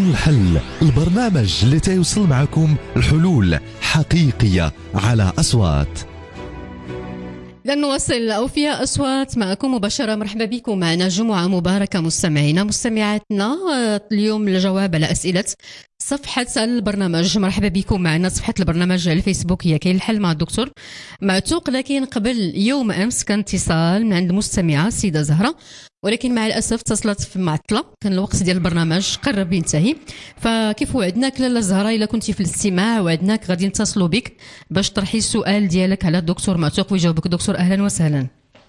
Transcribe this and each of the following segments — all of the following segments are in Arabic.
الحل، البرنامج اللي تيوصل معكم الحلول حقيقية على أصوات. لن نواصل أوفياء أصوات معكم مباشرة. مرحبا بكم معنا، جمعة مباركة مستمعينا مستمعاتنا. اليوم الجواب على أسئلة صفحة البرنامج. مرحبا بكم معنا. صفحة البرنامج على الفيسبوك هي كاين الحل مع الدكتور معتوق. لكن قبل يوم أمس كان اتصال من عند المستمعة السيدة زهرة، ولكن مع الأسف اتصلت في معطلة، كان الوقت ديال البرنامج قرب ينتهي. فكيف وعدناك لاله زهرة إلا كنتي في الاستماع وعدناك غادي نتصلوا بك باش تطرحي السؤال ديالك على الدكتور معتوق ويجاوبك. دكتور أهلا وسهلا.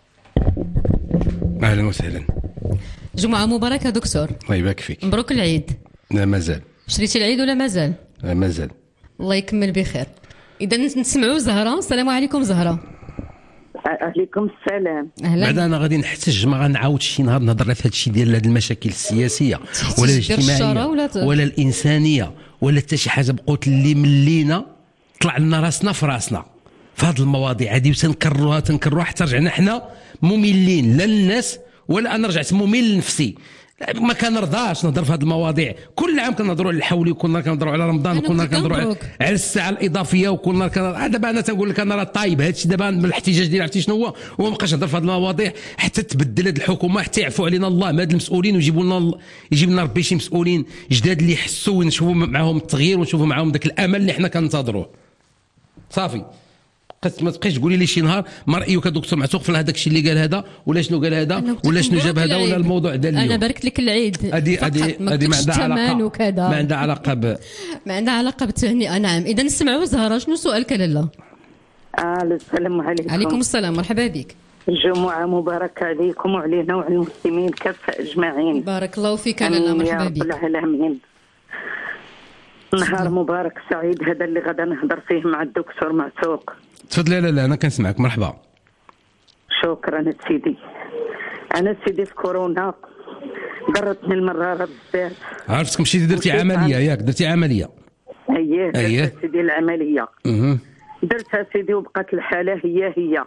أهلا وسهلا. جمعة مباركة دكتور. الله يبارك فيك. مبروك العيد. لا مازال. شريتي العيد ولا مازال؟ لا مازال. الله يكمل بخير. إذا نسمعوا زهرة. السلام عليكم زهرة. عليكم السلام. اهلا. بعد انا غادي نحتج، ما غنعاود شي نهار نهضر في هذا الشيء ديال هذه المشاكل السياسيه ولا الاجتماعيه ولا الانسانيه ولا حتى شي حاجه. بقوت اللي ملينا طلع لنا راسنا في راسنا في هذه المواضيع هذه، وتنكروها حتى رجعنا حنا مملين، لا للناس ولا انا رجعت ممل لنفسي. ما كنرضاش نهضر في هذه المواضيع. كل عام كنهضروا على الحولي، وكنا كنهضروا على رمضان، وكنا كنهضروا على الساعه الاضافيه، وكنا دابا انا تنقول لك انا راه طايب هذا الشيء دابا بالاحتجاج ديال عرفتي شنو هو، وما بقاش نهضر في هذه المواضيع حتى تبدل هذه الحكومه، حتى يعفو علينا الله من هاد المسؤولين ويجيبوا لنا ربي شي مسؤولين جداد اللي يحسوا ونشوفوا معاهم التغيير ونشوفوا معاهم ذاك الامل اللي حنا كننتظروه. صافي ما تبقيش تقولي لي شي نهار ما رايك دكتور معتوق في هذاك الشيء اللي قال هذا ولا شنو قال هذا ولا شنو جاب هذا ولا الموضوع ديال اليوم. انا بارك لك العيد. هذه ما عندها علاقه ما عندها علاقه ما عندها علاقه بالتهنئه. نعم. اذا نسمعوا زهره شنو سؤالك لاله؟ السلام عليكم. عليكم السلام. مرحبا بك. الجمعة مباركة عليكم وعلينا وعلى المسلمين كافة أجمعين. بارك الله فيك لاله. مرحبا بك. يا رب العالمين. نهار مبارك سعيد هذا اللي غدا نهضر فيه مع الدكتور معتوق. تفضلي. لا انا كنسمعك. مرحبا. شكرا سيدي. انا سيدي في كورونا ضرتني المراره بزاف. عرفتك مشيتي درتي عمليه ياك؟ درتي عمليه؟ اييه سيدي العمليه. درتها سيدي وبقات الحاله هي.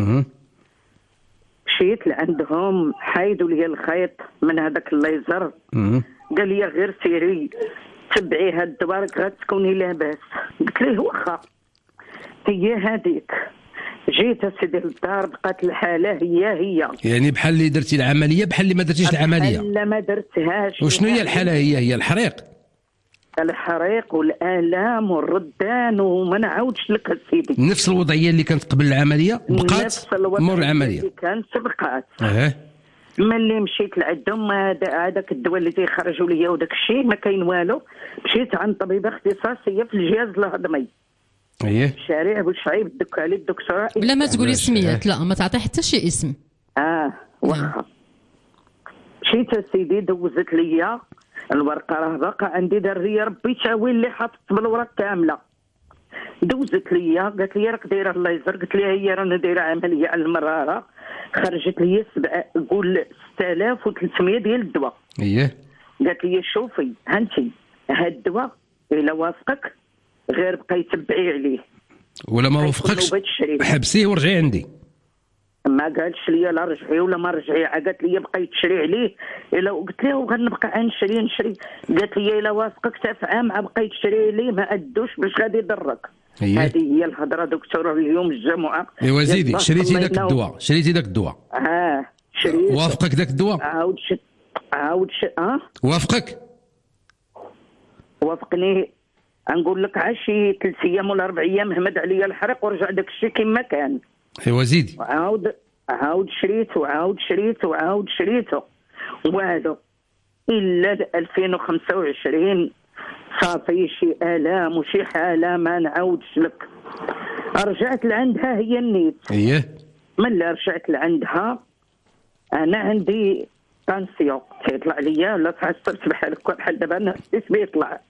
مشيت لعندهم حيدوا لي الخيط من هذاك الليزر. قال لي غير سيري تبعي هاد الدواء غتكوني لاباس. قلت ليه واخا هي هذيك. جيت سيدي للدار بقات الحاله هي. يعني بحال اللي درتي العمليه بحال اللي ما درتيش العمليه؟ لا ما درتهاش. وشنو هي الحاله؟ هي الحريق والآلام والردان وما نعاودش لك سيدي. نفس الوضعيه اللي كانت قبل العمليه بقات مور العمليه اللي كانت بقات. ملي مشيت لعندهم هذاك الدواء اللي تيخرجوا ليا وداك الشيء ما كاين والو. مشيت عند طبيبه اختصاصيه في الجهاز الهضمي. شارع بوشعيب دك عليه الدكتوره. بلا ما تقولي سميات. لا ما تعطي حتى شي اسم. واخا. مشيت سيدي دوزت ليا الورقه، راه باقا عندي دريه ربي تاويل اللي حاطط بالوراق كامله. دوزت ليا قالت لي راك دايره الليزر. قلت لها هي رانا دايره عمليه على المراره. خرجت لي قول 6300 ديال الدواء. قالت لي شوفي هانتي هاد الدواء الا وافقك غير بقى يتبعي عليه، ولا ما وافقكش حبسيه ورجعي عندي. ما قالش لي لا رجعي ولا ما رجعي، قالت لي بقى يتشري عليه. الا قلت له غنبقى نشري. قالت لي الا وافقك حتى في عام بقى يتشري عليه ما ادوش باش غادي يضرك. هذه هي الهضره دكتور اليوم الجمعه. ايوا زيدي شريتي داك الدواء. شريت. وافقك داك الدواء؟ عاود وافقك؟ وافقني. نقول لك عشي 3 ايام ولا 4 ايام همد عليا الحرق ورجع داك الشيء كما كان. ايوا زيدي. عاود شريته وهذا الا 2025 صافي شي الام وشي حاله ما نعاودش لك. رجعت لعندها هي النيت. ملي رجعت لعندها انا عندي طانسيون تيطلع ليا ولا تعصبت بحال دابا انا بيطلع.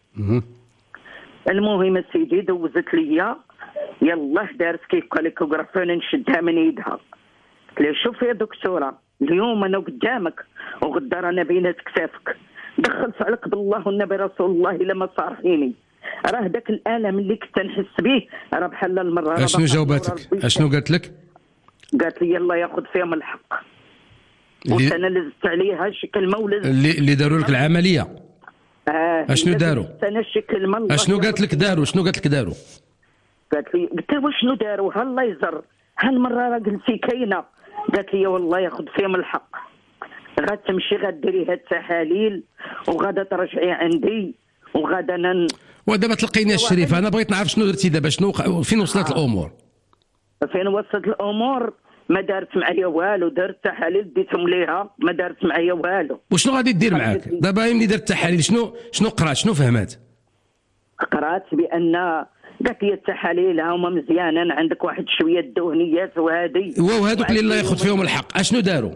المهم سيدي دوزت ليا يلاه دارت كيف ليكوغراف نشدها من يدها. قلت لها شوفي يا دكتوره اليوم انا قدامك وغدا رانا بين كتافك. دخلت على قبل الله والنبي رسول الله الا ما صارحيني. راه داك الالم اللي كنت نحس به راه بحال المره. اشنو جاوباتك؟ اشنو قالت لك؟ قالت لي يلا ياخذ فيهم الحق. وانا لزت عليها شي كلمه ولا اللي داروا لك العمليه. اشنو داروا؟ انا شي كلمه اشنو قالت لك داروا؟ شنو قالت لك داروا؟ قالت لي قلت لها وشنو داروا؟ ها الله يزر هالمره راه قلتي كاينه. قالت لي والله ياخذ فيهم الحق، غتمشي غديري هاد التحاليل وغادا ترجعي عندي وغادا ودابا تلقيني الشريف، انا بغيت نعرف شنو درتي دابا، فين وصلت الامور؟ فين وصلت الامور؟ ما دارت معايا والو، دارت تحاليل ديتهم ليها ما دارت معايا والو. وشنو غادي دير معاك دابا ملي دارت التحاليل؟ شنو قرات؟ شنو فهمات؟ قرات بان قالت لي التحاليل هما مزيانين، عندك واحد شويه الدهنيات وهذه وهذوك اللي الله ياخذ فيهم الحق اشنو داروا؟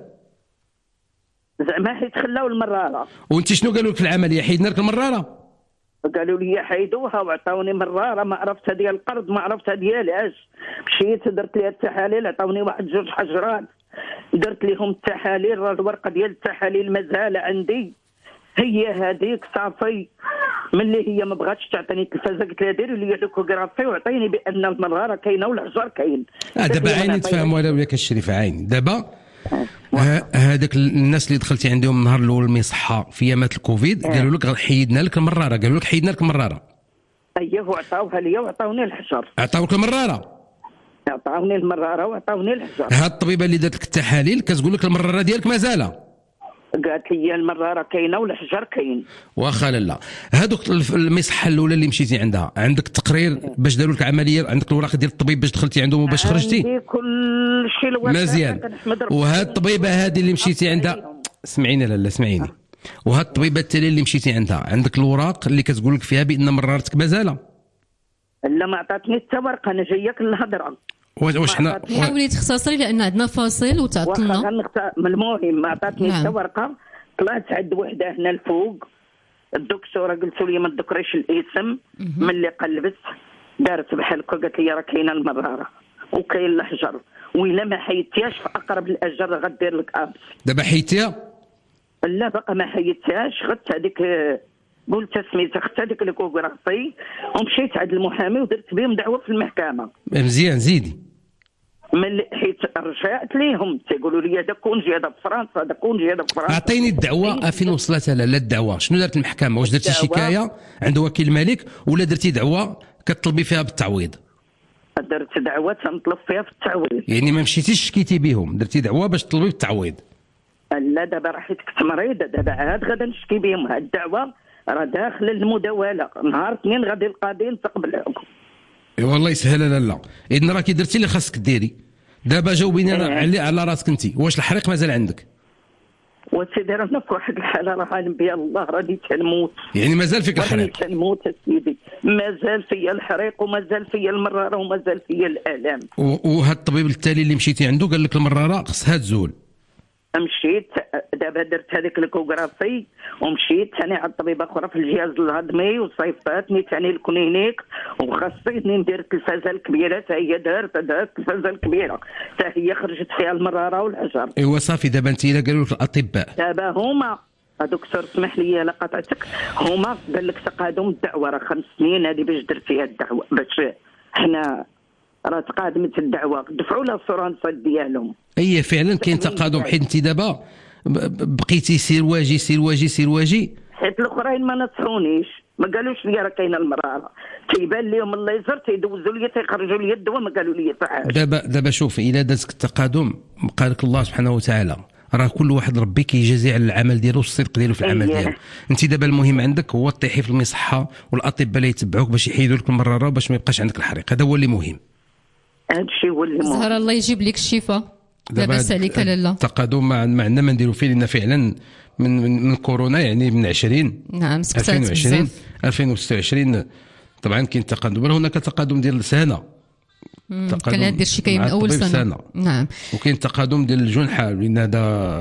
زعما حيت خلاو المراره. وانت شنو قالوا لك في العمليه؟ حيدنا لك المراره؟ قالوا لي حيدوها وعطاوني مراره، ما عرفتها ديال القرض، ما عرفتها ديالاش. مشيت درت لها التحاليل، عطاوني واحد جوج حجرات درت لهم التحاليل، راه الورقه ديال التحاليل مازال عندي هي هذيك صافي. ملي هي ما بغاتش تعطيني التلفازه قلت لها ديري لي لوكوغرافي وعطيني بان المراره كاينه والحجر كاين. دابا عيني تفهم ولا الشريف عيني دابا هذاك الناس اللي دخلتي عندهم النهار الاول المصحه في ايامات الكوفيد قالوا لك حيدنا لك المراره، قالوا لك حيدنا لك المراره. اييه وعطاوها لي وعطاوني الحجر. عطاوك المراره؟ عطاوني المراره وعطاوني الحجر. هاد الطبيبه اللي دارت لك التحاليل كتقول لك المراره ديالك مازال؟ قالت لي المراره كاينه والحجر كاين. واخا لا هذوك المصحه الاولى اللي مشيتي عندها عندك تقرير باش داروا لك عمليه؟ عندك الوراق ديال الطبيب باش دخلتي عندهم وباش خرجتي؟ عندي كل شيء مزيان. وهاد الطبيبه هذه اللي مشيتي عندها سمعيني لا سمعيني وهاد الطبيبه التاليه اللي مشيتي عندها عندك الوراق اللي كتقول لك فيها بان مرارتك مازال؟ لا ما عطاتني حتى ورقه، انا جايه الهضره. واش حنا حاولي تختصري لان عندنا فاصل وتعطلنا. المهم ما عطاتني حتى ورقه. طلعت عند وحده هنا الفوق الدكتوره قلت لي ما تذكريش الاسم. ملي قلبت دارت بحال هكا قالت لي راه كاينه المراره وكاين الحجر، وإلا ما حيدتيهاش في اقرب الاجر غدير لك ابس. دابا حيدتيها؟ لا باقا ما حيدتهاش. خدت هذيك قلت سميتها، خدت هذيك الكوغرافي ومشيت عند المحامي ودرت بهم دعوه في المحكمه. مزيان زيدي. ملي حيت رجعت ليهم تيقولوا لي هذا كونجي هذا في فرنسا، هذا كونجي هذا في فرنسا. اعطيني الدعوه فين وصلتها لا الدعوه؟ شنو دارت المحكمه؟ واش درتي شكايه عند وكيل الملك ولا درتي دعوه كتطلبي فيها بالتعويض؟ درت دعوه تنطلب فيها في التعويض. يعني ما مشيتيش شكيتي بهم، درتي دعوه باش تطلبي بالتعويض؟ لا دابا راه حيت كنت مريضه، دابا عاد غادا نشكي بهم. هاد الدعوه راه داخله المداوله، نهار اثنين غادي القاضي ينطق بالحكم. والله يسهل. لا اذن راكي درتي اللي خاصك ديري. دابا جاوبيني على راسك انت، واش الحريق مازال عندك؟ وسيدي رانا في واحد الحاله راه عالم بها الله، راني تنموت. يعني مازال فيك الحريق؟ راني تنموت سيدي، مازال فيا الحريق ومازال فيا المراره ومازال فيا الالام. وهذا الطبيب التالي اللي مشيتي عنده قال لك المراره خصها تزول؟ مشيت دابا درت هذيك الكوغرافي ومشيت ثاني عند طبيبه اخرى في الجهاز الهضمي وصيفطاتني ثاني الكلينيك وخاصني ندير التلفازه الكبيره حتى هي دارت التلفازه الكبيره حتى هي خرجت فيها المراره والحجر. ايوا صافي. دابا انت الا قالوا لك الاطباء دابا هما دكتور اسمح لي لا قطعتك، هما قال لك تقادم الدعوه راه 5 سنين هذه باش درت فيها الدعوه باش حنا راه تقادمت الدعوه دفعوا لها الصورانصه ديالهم. اي فعلا كاين تقادم، حيت انت دابا بقيتي سير واجي حيت الاخرين ما نصحونيش، ما قالوش لي راه كاينه المراره، تيبان لهم الله يزر تيدوزوا لي تيخرجوا لي الدواء ما قالوا لي حتى حاجه. دابا شوف الا دازك التقادم بقى لك الله سبحانه وتعالى، راه كل واحد ربي كيجازي على العمل ديالو والصدق ديالو في العمل ديالو. انت دابا المهم عندك هو تطيحي في المصحه والاطباء اللي يتبعوك باش يحيدوا لك المراره باش ما يبقاش عندك الحريق، هذا هو اللي مهم. هذا الشيء هو اللي مهم. زهره الله يجيب لك الشفاء. لا باس عليك لاله. التقادم ما عندنا ما نديروا فيه، لان فعلا من كورونا يعني من 20 نعم 2026 طبعا كاين تقدم، بل هناك تقدم ديال سنه. كان دير شي من اول سنه. نعم. وكاين تقدم ديال الجنحه، لان هذا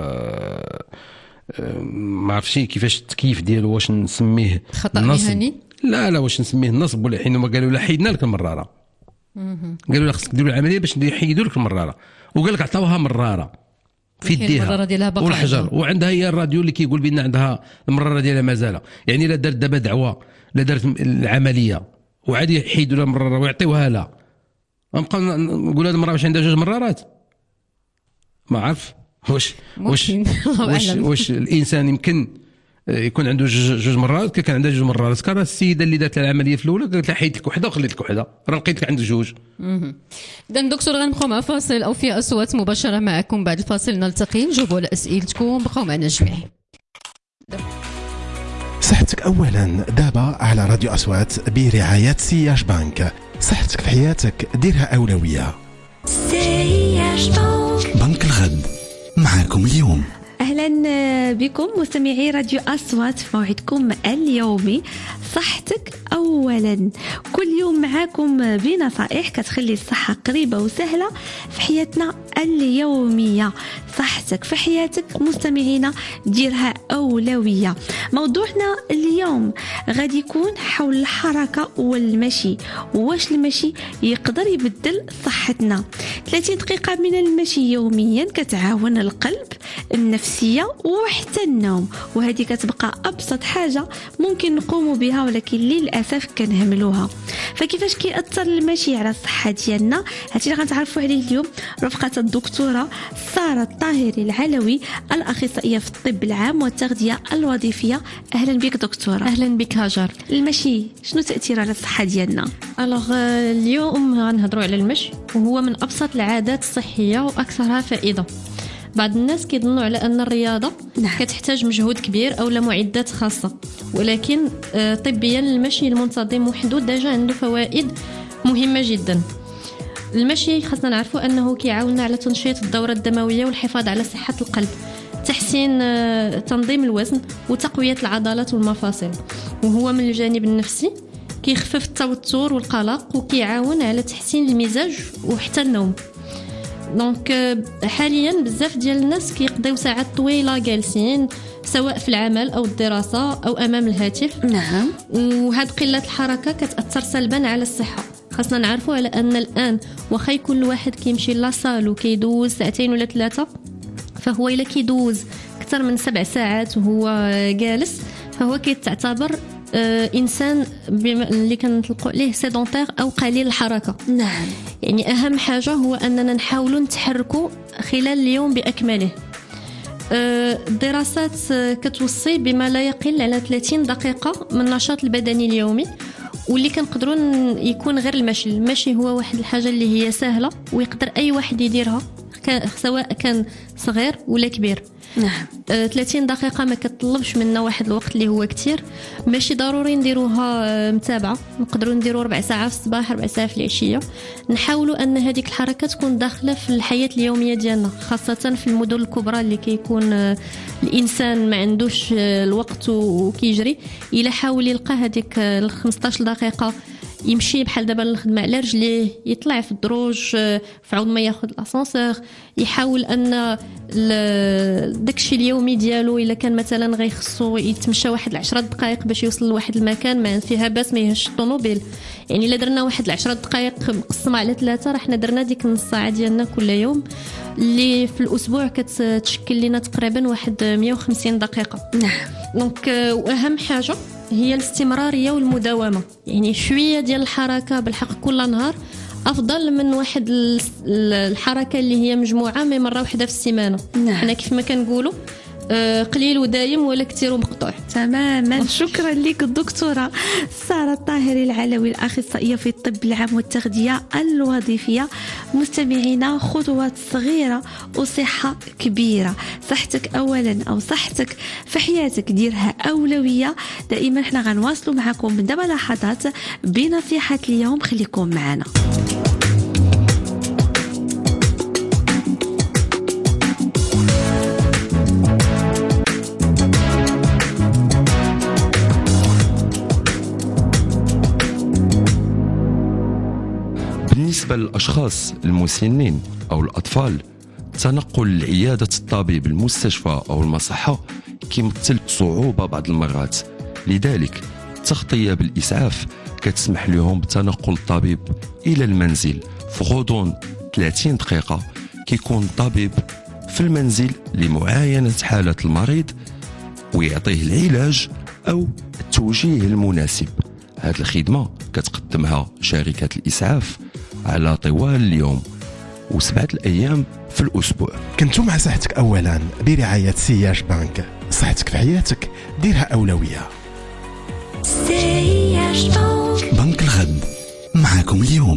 ما عرفتش كيفاش التكييف ديالو، واش نسميه خطا مهني؟ لا واش نسميه النصب، ولا حين ما قالوا لا حيدنا لك المراره، قالوا لا خصك ديروا العمليه باش يحيدوا لك المراره، وقال لك عطاوها مراره في يديها والحجر، وعندها هي الراديو اللي كيقول بان عندها المراره ديالها مازال. يعني لا دارت دابا دعوه لا دارت العمليه وعاد يحيدوا لها المراره ويعطيوها لها، غنبقى نقول هذه المراه واش عندها 2 مرارات؟ ما عرف واش الانسان يمكن يكون عنده جوج مرات، كان عندها 2 مرات. كان السيده اللي دارت العمليه في الاولى قالت لها حيدت لك وحده وخليت لك وحده، راه لقيت لك عندك 2. اذا دكتور غنبقاو مع فاصل او في اصوات مباشره معكم. بعد الفاصل نلتقي نجاوبوا على اسئلتكم. بقاو معنا الجميع. صحتك اولا دابا على راديو اصوات برعايه سياج بنك. صحتك في حياتك ديرها اولويه. سياج بنك الغد معاكم اليوم. أهلا بكم مستمعي راديو أصوات في موعدكم اليومي صحتك أولا. كل يوم معاكم بنصائح كتخلي الصحة قريبة وسهلة في حياتنا اليومية. صحتك في حياتك مستمعينا ديرها أولوية. موضوعنا اليوم غادي يكون حول الحركة والمشي، واش المشي يقدر يبدل صحتنا. 30 دقيقة من المشي يوميا كتعاون القلب، النفسية وحتى النوم، وهذه كتبقى أبسط حاجة ممكن نقوم بها ولكن للأسف كنهملوها. فكيفاش كيأثر المشي على الصحة ديالنا؟ هادشي اللي غنتعرفوا عليه اليوم رفقة الدكتورة سارة الطاهري العلوي، الأخصائية في الطب العام والتغذية الوظيفية. أهلا بك دكتورة. أهلا بك هاجر. المشي شنو تأثير على الصحة ديالنا؟ اليوم غنهضروا على المشي، وهو من أبسط العادات الصحية وأكثرها فائدة. بعض الناس كيظنوا على أن الرياضة كتحتاج مجهود كبير أو معدات خاصة، ولكن طبيا المشي المنتظم وحده ديجا عنده فوائد مهمة جدا. المشي خاصنا نعرفوا أنه كيعاوننا على تنشيط الدورة الدموية والحفاظ على صحة القلب، تحسين تنظيم الوزن وتقوية العضلات والمفاصل. وهو من الجانب النفسي كيخفف التوتر والقلق وكيعاون على تحسين المزاج وحتى النوم. دونك حاليا بزاف ديال الناس كيقضيو ساعات طويله جالسين، سواء في العمل او الدراسه او امام الهاتف. نعم. وهاد قله الحركه كتاثر سلبا على الصحه. خاصنا نعرفوا على ان الان واخا كل واحد كيمشي لاصال وكيدوز 2 ولا 3 ساعات، فهو الا كيدوز اكثر من 7 ساعات وهو جالس فهو كيتعتبر انسان اللي كنطلقوا عليه سيدونتير او قليل الحركه. نعم. يعني اهم حاجه هو اننا نحاولوا نتحركوا خلال اليوم باكمله. الدراسات كتوصي بما لا يقل على 30 دقيقه من النشاط البدني اليومي، واللي كنقدروا يكون غير المشي. المشي هو واحد الحاجه اللي هي سهله ويقدر اي واحد يديرها سواء كان صغير ولا كبير. نعم. 30 دقيقة ما كتطلبش منا واحد الوقت اللي هو كتير. ماشي ضروري نديروها متابعة، نقدروا نديروا 4 ساعات في الصباح 4 ساعات في العشية. نحاولوا أن هذيك الحركة تكون داخلة في الحياة اليومية ديالنا، خاصة في المدن الكبرى اللي كيكون الإنسان ما عندوش الوقت وكيجري. إلا حاول يلقى هذيك 15 دقيقة يمشي بحال دابا الخدمه على رجليه، يطلع في الدروج في عوض ما ياخذ الاسانسور، يحاول ان داكشي اليومي ديالو الا كان مثلا غيخصو يتمشى واحد 10 دقائق باش يوصل لواحد المكان ما فيها باس ما يهش الطوموبيل. يعني الا درنا واحد 10 دقائق مقسمه على 3 راه حنا درنا ديك نص ساعه ديالنا كل يوم، اللي في الاسبوع كتشكل لنا تقريبا واحد 150 دقيقه. نعم. دونك واهم حاجه هي الاستمراريه والمداومه. يعني شويه ديال الحركه بالحق كل نهار افضل من واحد الحركه اللي هي مجموعه من مره واحده في السيمانه. نعم. حنا كيف ما كنقولوا قليل ودايم ولا كثير ومقطوع. تماما. شكرا لك الدكتورة سارة الطاهري العلوي، الأخصائية في الطب العام والتغذية الوظيفية. مستمعينا، خطوات صغيرة وصحة كبيرة. صحتك أولا أو صحتك في حياتك ديرها أولوية. دائما احنا غنواصلوا معكم من دابا لحظات بنصيحة اليوم، خليكم معنا. بالنسبة للأشخاص المسنين أو الأطفال، تنقل لعيادة الطبيب المستشفى أو المصحة كيمثل صعوبة بعض المرات. لذلك التغطية بالإسعاف كتسمح لهم بتنقل الطبيب إلى المنزل في غضون 30 دقيقة. كيكون الطبيب في المنزل لمعاينة حالة المريض ويعطيه العلاج أو التوجيه المناسب. هذه الخدمة كتقدمها شركة الإسعاف على طوال اليوم و7 أيام في الأسبوع. كنتم مع صحتك أولا برعاية سياج بنك. صحتك في حياتك ديرها أولوية. بنك الغد معاكم اليوم.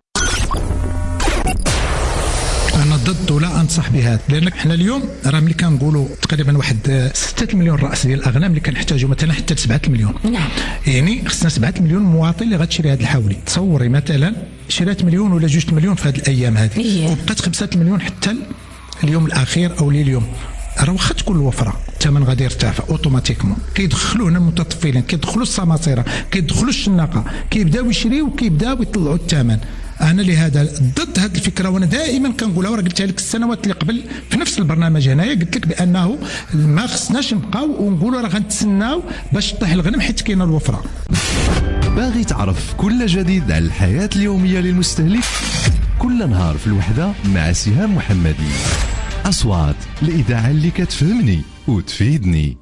أنا ضد ولا أنصح بهذا، لأن احنا اليوم راه ملي كنقولوا تقريبا واحد 6 مليون رأس ديال الأغنام اللي كنحتاجوا مثلا حتى 7 مليون. نعم. يعني خصنا 7 مليون مواطن اللي غتشري هذا الحولي. تصوري مثلا شريت مليون ولا 2 مليون في هذه الأيام هذه، وبقات 5 مليون حتى اليوم الأخير أو لليوم. راه واخا تكون الوفره الثمن غادي يرتفع اوتوماتيكمون. كيدخلوا هنا المتطفلين، كيدخلوا السماسره، كيدخلوا الشناقه، كيبداو يشريو وكيبداو يطلعوا الثمن. انا لهذا ضد هذه الفكره، وانا دائما كنقولها وراه قلتها لك السنوات اللي قبل في نفس البرنامج هنايا، قلت لك بانه ما خصناش نبقاو ونقولوا راه غنتسناو باش تطيح الغنم حيت كاينه الوفره. باغي تعرف كل جديد على الحياه اليوميه للمستهلك؟ كل نهار في الوحده مع سهام محمدي. أصوات الإذاعة اللي كتفهمني وتفيدني.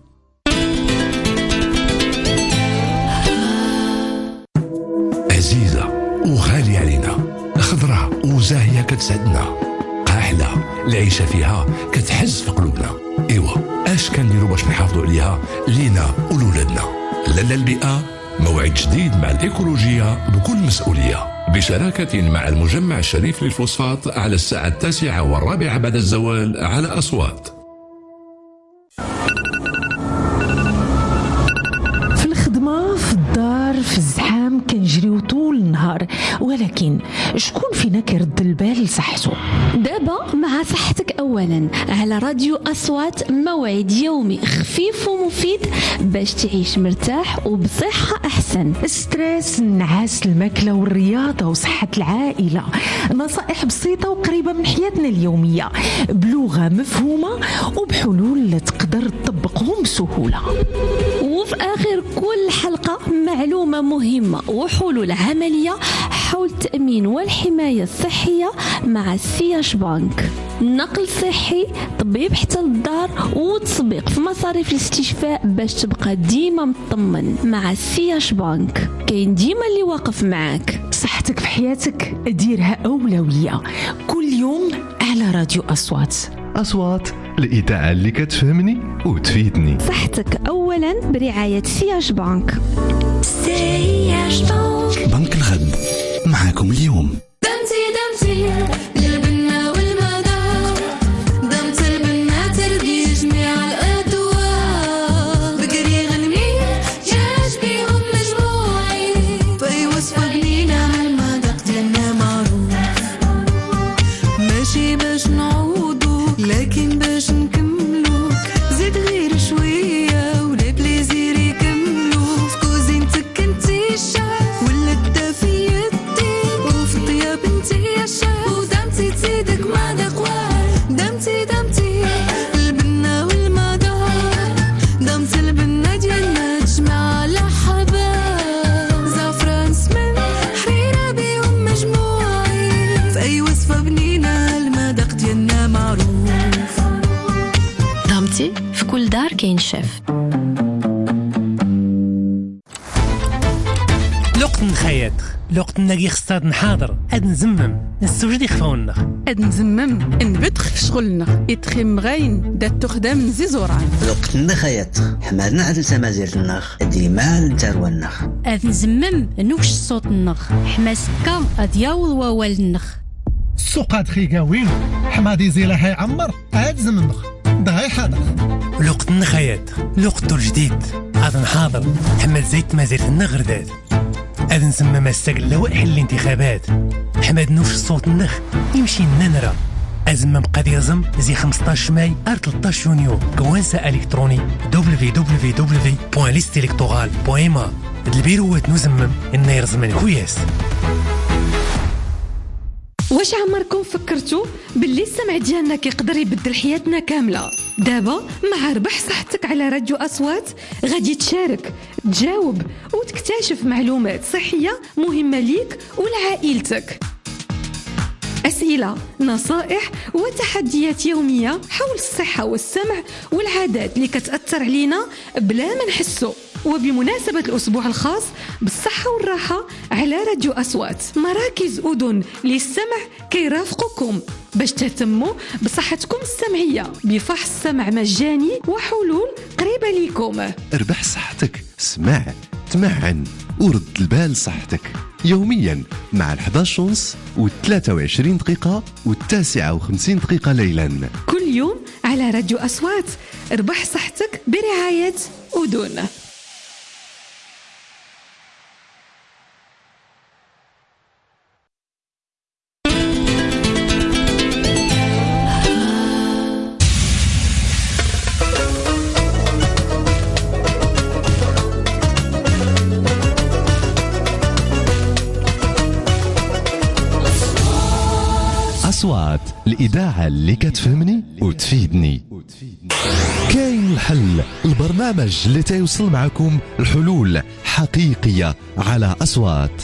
عزيزة وغالية علينا، خضرة وزاهية كتسعدنا، قاحلة العيشة فيها كتحز في قلوبنا. إيوا اش كنديروا باش نحافظوا عليها لينا ولولادنا؟ لالا البيئة موعد جديد مع الإيكولوجية بكل مسؤولية، بشراكة مع المجمع الشريف للفوسفات على الساعة 9:15 بعد الزوال على أصوات. في الخدمة، في الدار، في الزحام كنجريو طول النهار، ولكن شكون فينا كيرد البال لصحته؟ دابا مع صحتك أولا على راديو أصوات، موعد يومي خفيف ومفيد باش تعيش مرتاح وبصحة أحسن. الستريس، النعاس، الماكلة والرياضة وصحة العائلة، نصائح بسيطة وقريبة من حياتنا اليومية بلغة مفهومة وبحلول تقدر تطبقهم بسهولة. وفي آخر كل حلقة معلومة مهمة وحلول عملية حول التأمين والحماية الصحية مع سياش بانك. نقل صحي، طبيب حتى للدار، وتسبيق في مصاريف الاستشفاء باش تبقى ديما مطمن. مع سياش بانك كاين ديما اللي واقف معاك. صحتك في حياتك ديرها أولوية، كل يوم على راديو أصوات. أصوات الإذاعة اللي كتفهمني وتفيدني. صحتك أولا برعاية سياش بانك. سياش بانك. بنك الغد معاكم اليوم. في كل دار كاين شيف. لوقت نخيط، لوقت نلاقي خصاد نحاضر، اد نزمم، نستوجد يخفاوننا، اد نزمم، نبدخ في شغلنا، يتخيم غاين، دات تخدم زيزوران. لوقت نخيط، حمادنا عاد تمازير النخ، ديما نتروى النخ. اد نزمم، نوش الصوت النخ، حماسكا اد ياوض ووال النخ. السوق هاد خيقاوين، حمادي زيلا هاي عمر، اد زمنخ. دهاي حاضر. لوقت النخيط، لوقت الجديد، هاد نحاضر، حمد زيت مازيرت النغردات، هاد نسمى مستقل لوائح الانتخابات، حمد نوش الصوت النخ، يمشي الننرة، أزمم قدير زم زي 15 ماي 13 يونيو، كوانسة إلكتروني www.listelectoral.ma. البيروات نزمم النير زمن كويس. واش عمركم فكرتوا باللي السمع ديالنا كيقدر يبدل حياتنا كامله؟ دابا مع ربح صحتك على راديو أصوات غادي تشارك، تجاوب وتكتشف معلومات صحيه مهمه ليك ولعائلتك. أسئلة، نصائح وتحديات يومية حول الصحة والسمع والعادات اللي كتأثر علينا بلا ما نحسو. وبمناسبة الأسبوع الخاص بالصحة والراحة على راديو أصوات، مراكز أذن للسمع كيرافقكم باش تهتموا بصحتكم السمعية بفحص سمع مجاني وحلول قريبة لكم. اربح صحتك، اسمع، تمعن ورد البال صحتك يوميا مع 11:30 و23 دقيقة و59 دقيقة ليلا، كل يوم على راديو أصوات. اربح صحتك برعاية أذن. أصوات، الإذاعة اللي كتفهمني وتفيدني. كاين الحل، البرنامج اللي تيوصل معكم الحلول حقيقية على أصوات.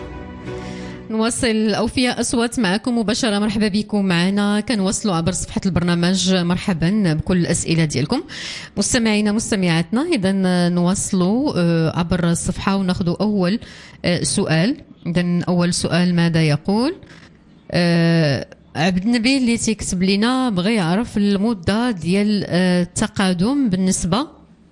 نواصل أوفياء أصوات معكم مباشرة. مرحبا بكم معنا، كنواصلوا عبر صفحة البرنامج. مرحبا بكل الأسئلة ديالكم مستمعينا مستمعاتنا. إذا نواصلوا عبر الصفحة وناخذوا أول سؤال. إذا أول سؤال ماذا يقول؟ عبد النبي اللي تيكتب لنا بغى يعرف المدة ديال التقادم بالنسبة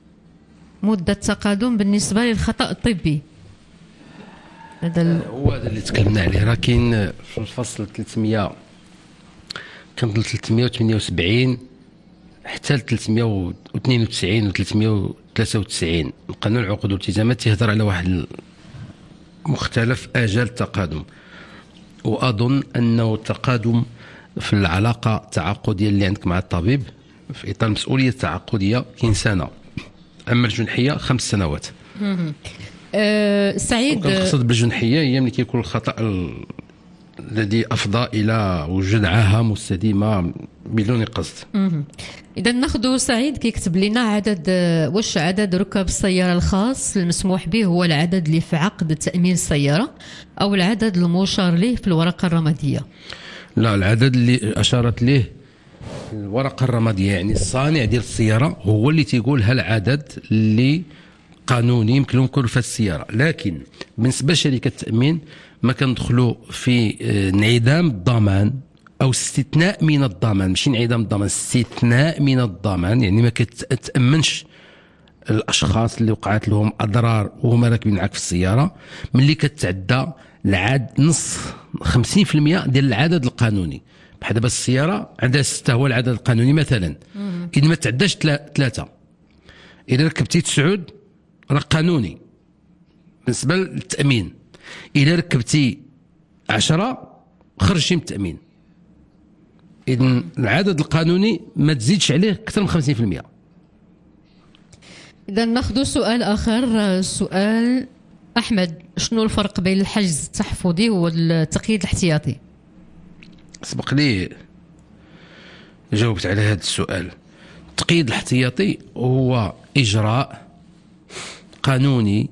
للخطأ الطبي. هذا هو اللي تكلمنا عليه. راه كاين في الفصل 300 كنظن 378 حتى 392 و 393 من قانون العقود والالتزامات تيهضر على واحد مختلف آجال التقادم. وأظن أنه التقادم في العلاقة التعاقدية اللي عندك مع الطبيب في إطار المسؤولية التعاقدية كاين سنة، أما الجنحية 5 سنوات. سعيد، كنقصد بالجنحية هي ملي كيكون الخطأ الذي أفضى إلى وجود عاهة مستديمة بدون قصد. إذا ناخذ سعيد كيكتب لنا عدد، واش عدد ركاب السيارة الخاص المسموح به هو العدد اللي في عقد تأمين السيارة أو العدد المشار له في الورقة الرمادية؟ لا، العدد اللي أشارت له الورقة الرمادية يعني الصانع ديال السيارة هو اللي تيقول هالعدد اللي قانوني يمكن لهم يكون في السيارة. لكن بالنسبة لشركة التأمين ما كندخلوا في انعدام الضمان أو استثناء من الضمان، ماشي انعدام الضمان، استثناء من الضمان. يعني ما كتأمنش الأشخاص اللي وقعت لهم أضرار وهما راكبين معك في السيارة ملي كتعدى نص 50% ديال العدد القانوني. بحال دابا السيارة عندها 6 هو العدد القانوني مثلا، إذا ما تعداش 3. إذا ركبتي 9 راه قانوني بالنسبة للتأمين. إذا ركبتي 10 خرجتي من التأمين. إذن العدد القانوني ما تزيدش عليه أكثر من 50%. إذا ناخذ سؤال آخر. سؤال أحمد، شنو الفرق بين الحجز التحفظي والتقييد الاحتياطي؟ سبق لي جاوبت على هذا السؤال. التقييد الاحتياطي هو إجراء قانوني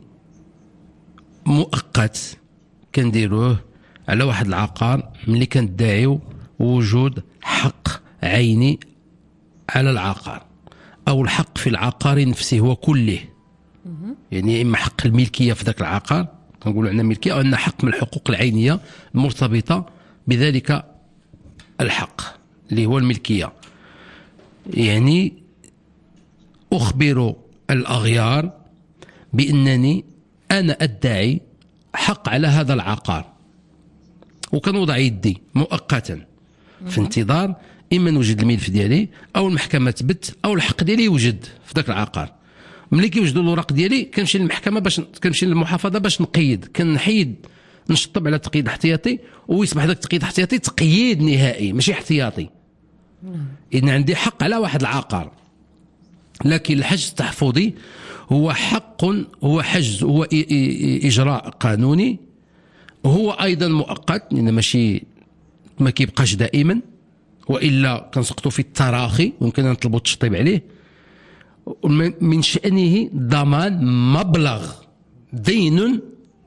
مؤقت كنديروه على واحد العقار ملي كندعيو وجود حق عيني على العقار أو الحق في العقار نفسه هو كله. يعني إما حق الملكية في ذاك العقار كنقولوا عندنا ملكية، أو أن حق من الحقوق العينية المرتبطة بذلك الحق اللي هو الملكية. يعني أخبر الأغيار بأنني أنا أدعي حق على هذا العقار، وكنوضع يدي مؤقتا في انتظار إما نوجد الملف ديالي أو المحكمة تبت أو الحق ديالي يوجد في ذاك العقار. ملي كيوجدوا الأوراق ديالي كنمشي للمحكمة كنمشي للمحافظة باش نقيد، كنحيد نشطب على التقييد الاحتياطي ويصبح ذاك التقييد الاحتياطي تقييد نهائي ماشي احتياطي. إذن عندي حق على واحد العقار. لكن الحجز التحفظي هو حق، هو حجز، هو إجراء قانوني، هو أيضا مؤقت لأن ماشي ما كيبقاش دائما، وإلا كنسقطوا في التراخي ويمكن نطلبوا التشطيب عليه. من شأنه ضمان مبلغ دين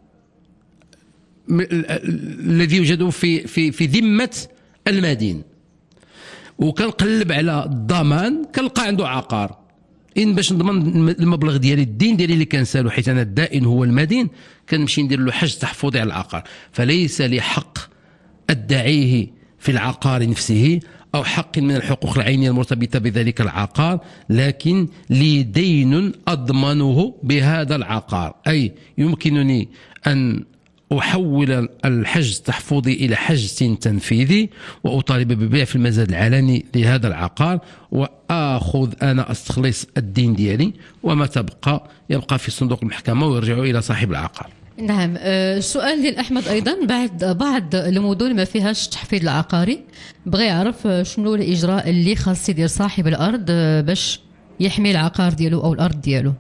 الذي يوجد في ذمة المدين. وكنقلب على الضمان كنلقى عنده عقار، ان باش نضمن المبلغ ديالي الدين ديالي اللي كنسالو، حيت انا الدائن هو المدين، كنمشي ندير له حجز تحفظي على العقار. فليس لي حق ادعيه في العقار نفسه او حق من الحقوق العينيه المرتبطه بذلك العقار، لكن لي دين اضمنه بهذا العقار. اي يمكنني ان أحول الحجز التحفظي إلى حجز تنفيذي وأطالب ببيع في المزاد العلني لهذا العقار، وآخذ أنا أستخلص الدين ديالي، وما يبقى في صندوق المحكمة ويرجع إلى صاحب العقار. نعم. السؤال ديال أحمد أيضا، بعض المدن ما فيهاش التحفيظ العقاري، بغى يعرف شنو الإجراء اللي خاص يدير صاحب الأرض باش يحمي العقار ديالو أو الأرض ديالو.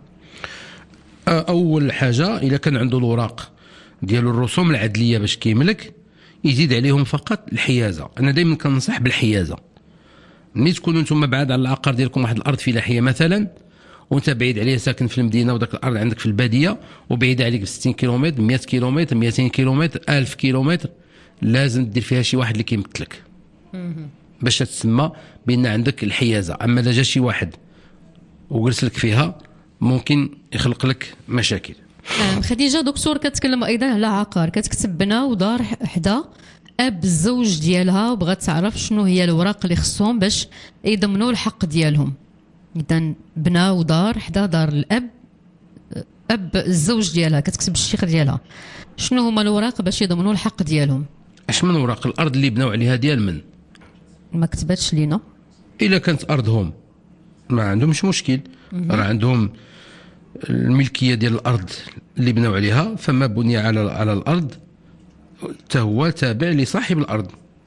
أول حاجة إذا كان عنده الأوراق ديالو الرسوم العدليه باش كيملك، يزيد عليهم فقط الحيازه. انا دائما كننصح بالحيازه. ملي تكونوا نتوما بعاد على العقار ديالكم واحد الارض فلاحيه مثلا، وانت بعيد عليه ساكن في المدينه وداك الارض عندك في الباديه وبعيد عليك ب 60 كيلومتر 100 كيلومتر 200 كيلومتر 1000 كيلومتر، لازم دير فيها شي واحد اللي كيمثلك باش تسمى بان عندك الحيازه. اما اذا جا شي واحد وجلس لك فيها ممكن يخلق لك مشاكل. خديجة دكتور كتكلم ايضا على عقار، كتكتب بنا ودار حدا اب الزوج ديالها، وبغات تعرف شنو هي الاوراق اللي خصهم باش يضمنوا الحق ديالهم. اذا بنا ودار حدا دار الاب، اب الزوج ديالها كتكتب الشيخ ديالها، شنو هما الاوراق باش يضمنوا الحق ديالهم؟ اش من اوراق؟ الارض اللي بناو عليها ديال من؟ ما كتباتش لينا. الا كانت ارضهم ما عندهمش مشكل، راه عندهم الملكيه ديال الارض اللي بناو عليها، فما بني على الارض هو تابع لصاحب الارض.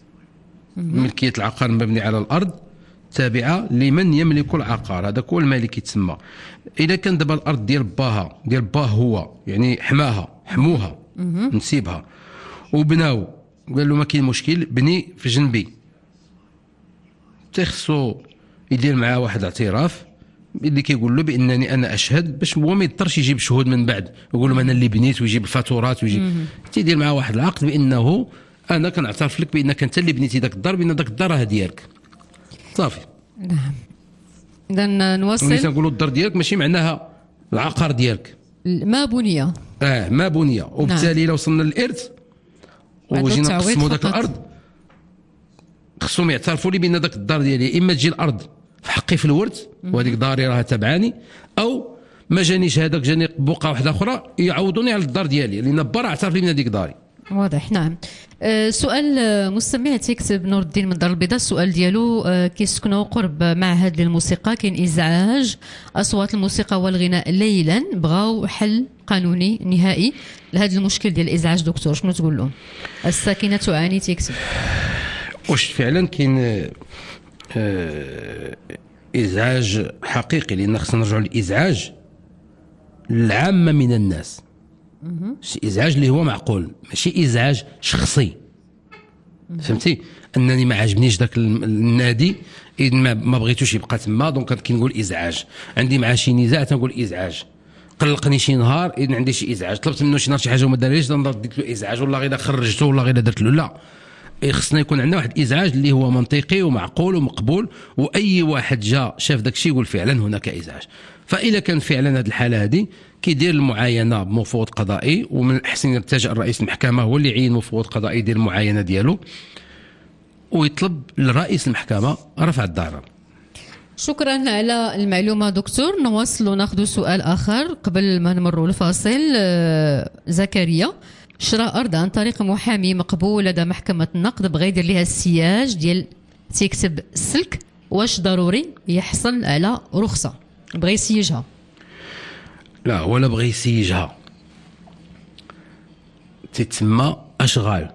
ملكيه العقار مبني على الارض تابعه لمن يملك العقار، هذاك هو المالك يتسمى. اذا كان دابا الارض ديال باه هو يعني حموها نسيبها وبناو، قال له ما كاين مشكل بني في جنبي، تخصو يدير معاه واحد الاعتراف اللي كيقول له بانني انا اشهد، باش هو ما يضطرش يجيب شهود من بعد يقول له انا اللي بنيت ويجيب الفاتورات ويجيب. تيدير معاه واحد العقد بانه انا كنعترف لك بانك انت اللي بنيتي داك الدار، بان داك الدار راه ديالك صافي. نعم. اذا نوصل ملي تنقولوا الدار ديالك ماشي معناها العقار ديالك، ما بنيه. ما بنيه. وبالتالي الا وصلنا للارث وجينا نقسموا داك الارض، خصهم يعترفوا لي بان داك الدار ديالي، اما تجي الارض في حقي في الورث وهذيك داري راها تبعاني، او ما جانيش هذاك، جاني بقعه واحده اخرى يعوضوني على الدار ديالي، لان برا اعترف لي من هذيك داري. واضح. نعم. سؤال مستمع تيكتب نور الدين من دار البيضاء، السؤال ديالو كيسكنوا قرب معهد للموسيقى، كاين ازعاج اصوات الموسيقى والغناء ليلا، بغاو حل قانوني نهائي لهذا المشكل ديال الازعاج. دكتور شنو تقول لهم؟ الساكنه تعاني تيكتب. واش فعلا كاين ازعاج حقيقي؟ لان خصنا نرجعوا للازعاج العامه من الناس، شي ازعاج اللي هو معقول، ماشي ازعاج شخصي. فهمتي انني ما عجبنيش ذاك النادي، اذا ما بغيتوش يبقى تما، دونك كنقول ازعاج. عندي معاه شي نزاع تنقول ازعاج. قلقني شي نهار اذا عندي شي ازعاج، طلبت منه شي نهار شي حاجه وما داريش ديت له ازعاج، والله غير خرجته والله غير درت له. لا، خصنا يكون عندنا واحد الازعاج اللي هو منطقي ومعقول ومقبول، واي واحد جا شاف داك الشيء يقول فعلا هناك ازعاج. فإذا كان فعلا هذه الحاله هذه كيدير المعاينه بمفوض قضائي، ومن الأحسن يلتجأ رئيس المحكمه هو اللي يعين مفوض قضائي يدير المعاينه ديالو، ويطلب لرئيس المحكمه رفع الضرر. شكرا على المعلومه دكتور. نواصل وناخذ سؤال اخر قبل ما نمروا الفاصل. زكريا شراء ارض عن طريق محامي مقبول لدى محكمه النقد، بغى يدير لها السياج ديال تيكتب السلك، واش ضروري يحصل على رخصه؟ بغى يسيجها. لا، ولا بغى يسيجها، تتسمى اشغال.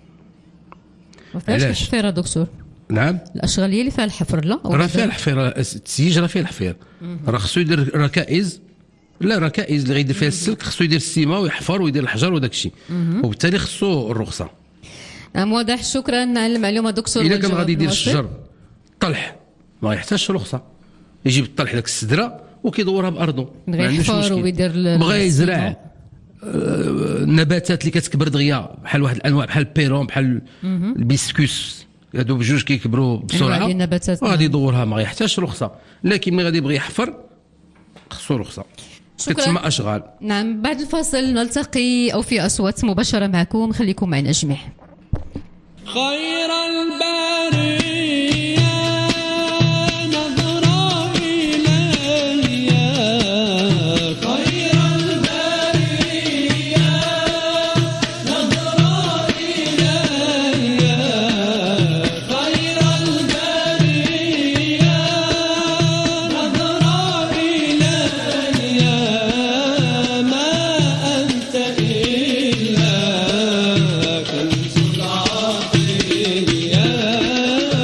علاش الحفيره دكتور؟ نعم، الاشغال هي اللي فيها الحفر. لا راه فيها الحفير، التسييج راه فيه الحفير، راه خصو يدير ركائز. لا، ركائز اللي غيدير فيها السلك خصو يدير السيما ويحفر ويدير الحجر وداك الشيء، وبالتالي خصو الرخصه. واضح. شكرا على المعلومه دكتور. الا كان غادي يدير الشجر طلح ما يحتاجش رخصه، يجيب الطلح داك السدره وكيدورها بارضه، ما عندوش مشكل. بغى يزرع نباتات اللي كتكبر دغيا بحال واحد الانواع بحال البيرون بحال البيسكوس، هادو بجوج كيكبروا بسرعه، غادي يدورها ما يحتاجش رخصه. لكن ملي غادي يبغي يحفر خصو رخصه كتسمى اشغال. نعم بعد الفاصل نلتقي او في اصوات مباشره معكم، خليكم معنا جميع. خير البريه نظره الي خير البريه نظره الي خير البريه نظره الي ما انت الا كنز العطيه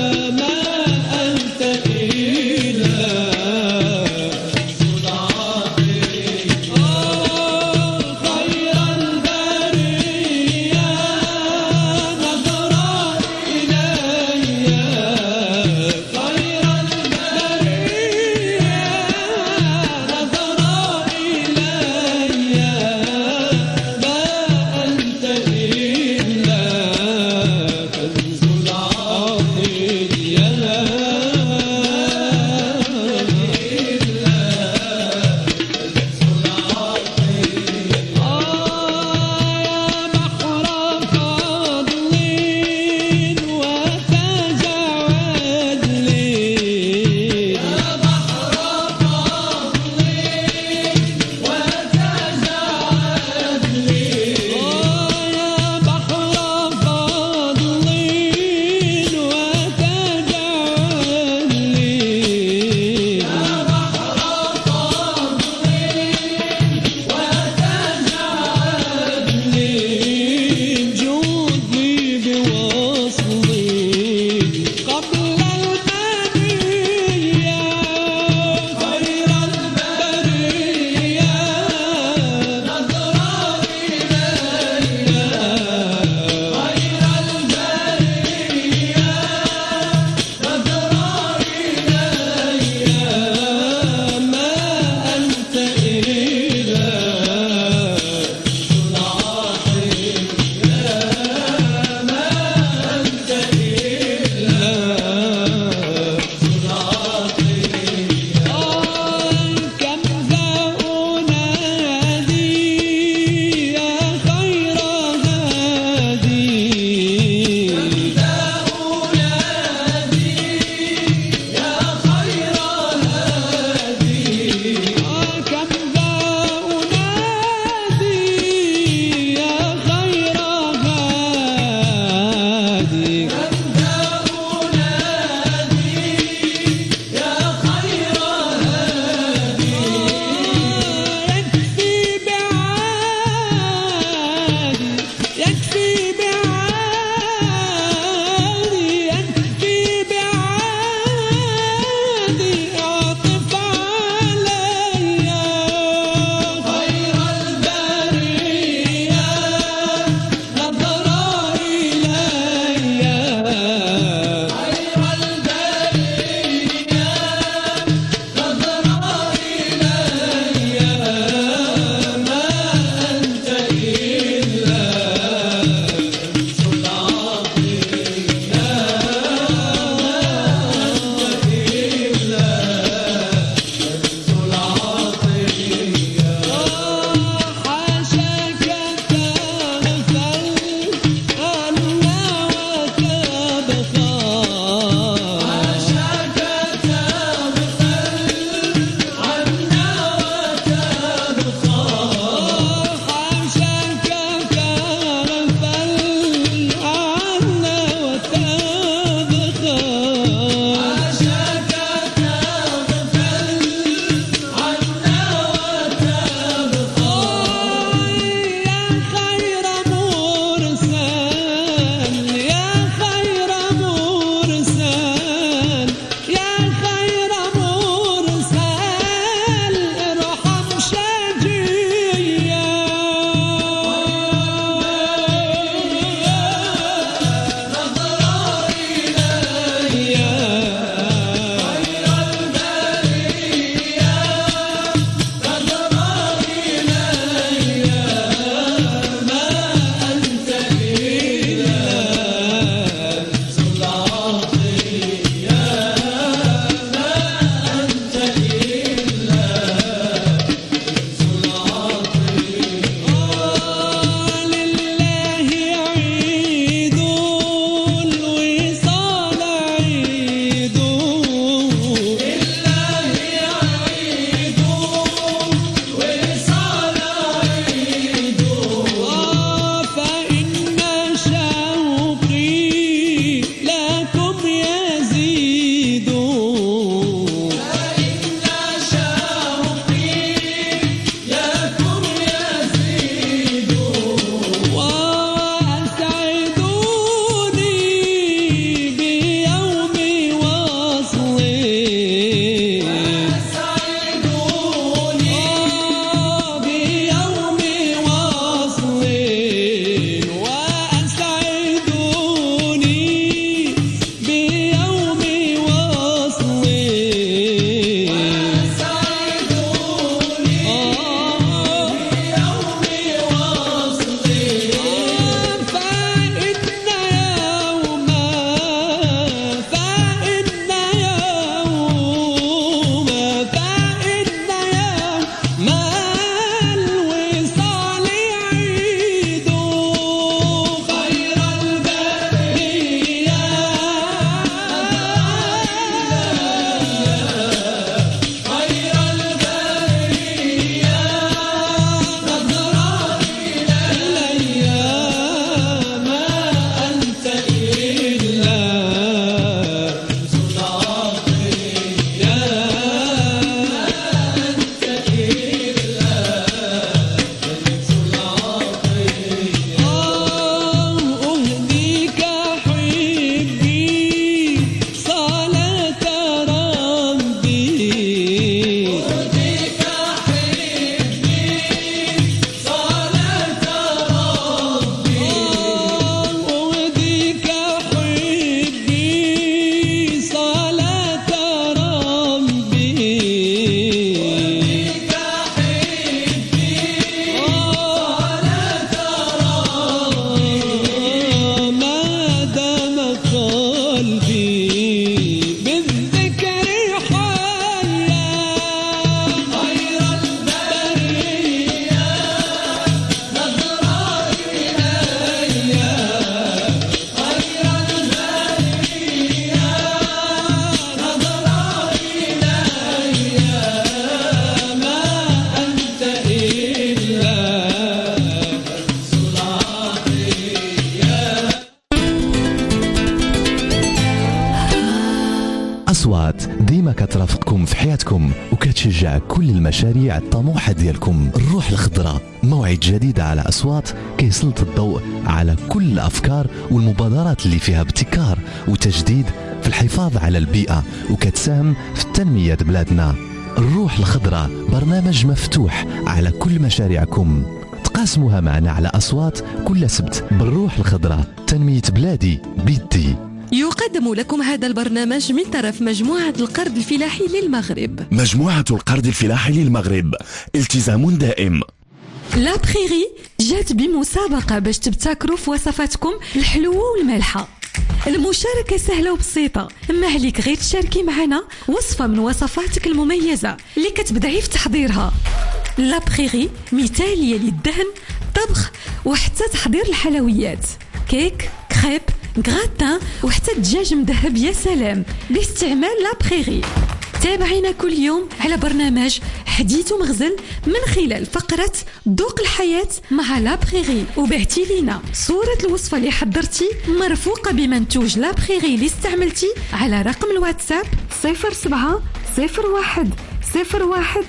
تشجع كل المشاريع الطموحة ديالكم. الروح الخضراء موعد جديد على أصوات كيسلط الضوء على كل الأفكار والمبادرات اللي فيها ابتكار وتجديد في الحفاظ على البيئة وكتساهم في التنمية بلادنا. الروح الخضراء برنامج مفتوح على كل مشاريعكم، تقاسموها معنا على أصوات كل سبت. بالروح الخضراء تنمية بلادي بيدي. يقدم لكم هذا البرنامج من طرف مجموعة القرض الفلاحي للمغرب. مجموعة القرض الفلاحي للمغرب، التزام دائم. لا بخيغي جات بمسابقة باش تبتكروا في وصفاتكم الحلوة والمالحة. المشاركة سهلة وبسيطة، ما عليك غير تشاركي معنا وصفة من وصفاتك المميزة اللي كتبدعي في تحضيرها. لا بخيغي مثالية للدهن، طبخ وحتى تحضير الحلويات، كيك، كريب، غراتان وحتى الدجاج مذهب يا سلام باستعمال لا بخيغي. تابعينا كل يوم على برنامج حديث ومغزل من خلال فقرة ذوق الحياة مع لا بخيغي، وبعتي لينا صورة الوصفة اللي حضرتي مرفوقة بمنتوج لا بخيغي اللي استعملتي على رقم الواتساب 07 01 01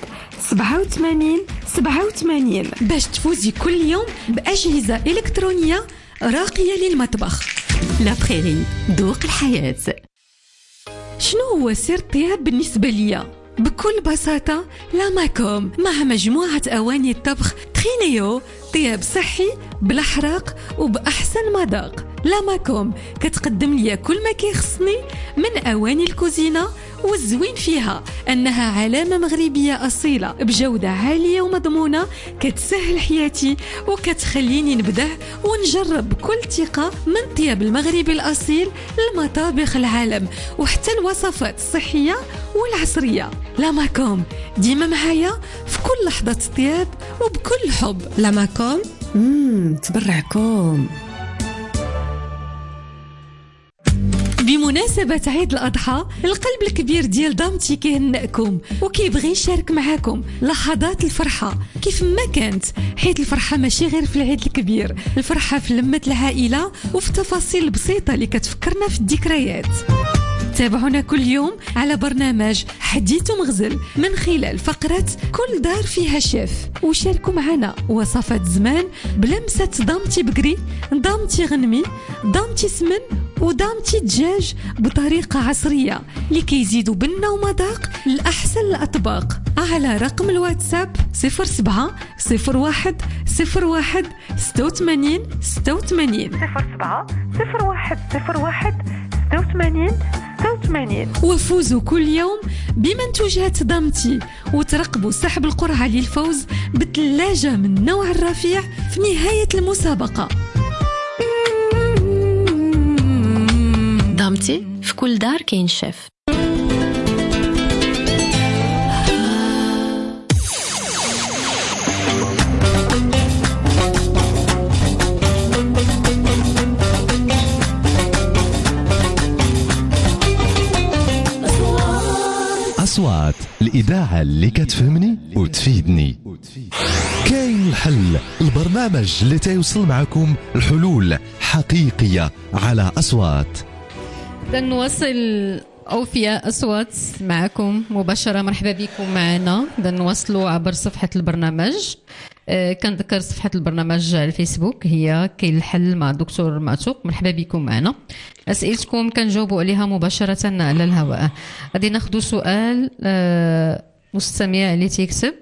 87 باش تفوزي كل يوم بأجهزة إلكترونية راقية للمطبخ. لا بخيغي ذوق الحياة. شنو هو سر الطياب بالنسبة ليا؟ بكل بساطة لاماكوم، مع مجموعة أواني الطبخ تخينيو، طياب صحي بلا حراق وبأحسن مذاق. لاماكوم كتقدم لي كل ما كيخصني من أواني الكوزينة، والزوين فيها أنها علامة مغربية أصيلة بجودة عالية ومضمونة، كتسهل حياتي وكتخليني نبدأ ونجرب بكل ثقة من طياب المغربي الأصيل لمطابخ العالم وحتى الوصفات الصحية والعصرية. لاماكوم ديما معايا في كل لحظة طياب وبكل حب. لاماكوم تبرعكم. بمناسبة عيد الأضحى القلب الكبير ديال دامتي كيهنئكم وكيبغي يشارك معاكم لحظات الفرحة كيف ما كانت، حيث الفرحة ماشي غير في العيد الكبير، الفرحة في لمة العائلة وفي التفاصيل البسيطة اللي كتفكرنا في الذكريات. تابعونا كل يوم على برنامج حديث ومغزل من خلال فقرة كل دار فيها شيف، وشاركوا معنا وصفات زمان بلمسة دامتي بقري، دامتي غنمي، دامتي سمن ودامتي دجاج بطريقة عصرية اللي كيزيدوا بنا ومذاق لأحسن الأطباق. على رقم الواتساب 07 01 01 86 86 07 01 01 86. وفوزوا كل يوم بمنتوجات دامتي، وترقبوا سحب القرعة للفوز بثلاجة من نوع الرفيع في نهاية المسابقة. دامتي في كل دار كاين شيف. أصوات الإذاعة اللي كتفهمني وتفيدني. كاين الحل، البرنامج اللي تيوصل معكم الحلول حقيقية على أصوات. نواصل أوفياء أصوات معكم مباشرة. مرحبا بكم معنا. نواصلوا عبر صفحة البرنامج. كنذكر صفحة البرنامج على الفيسبوك هي كاين الحل مع دكتور معتوق. مرحبا بكم معنا. أسئلتكم كنجاوبوا عليها مباشرة على الهواء. غادي ناخذ سؤال مستمع اللي تيكتب: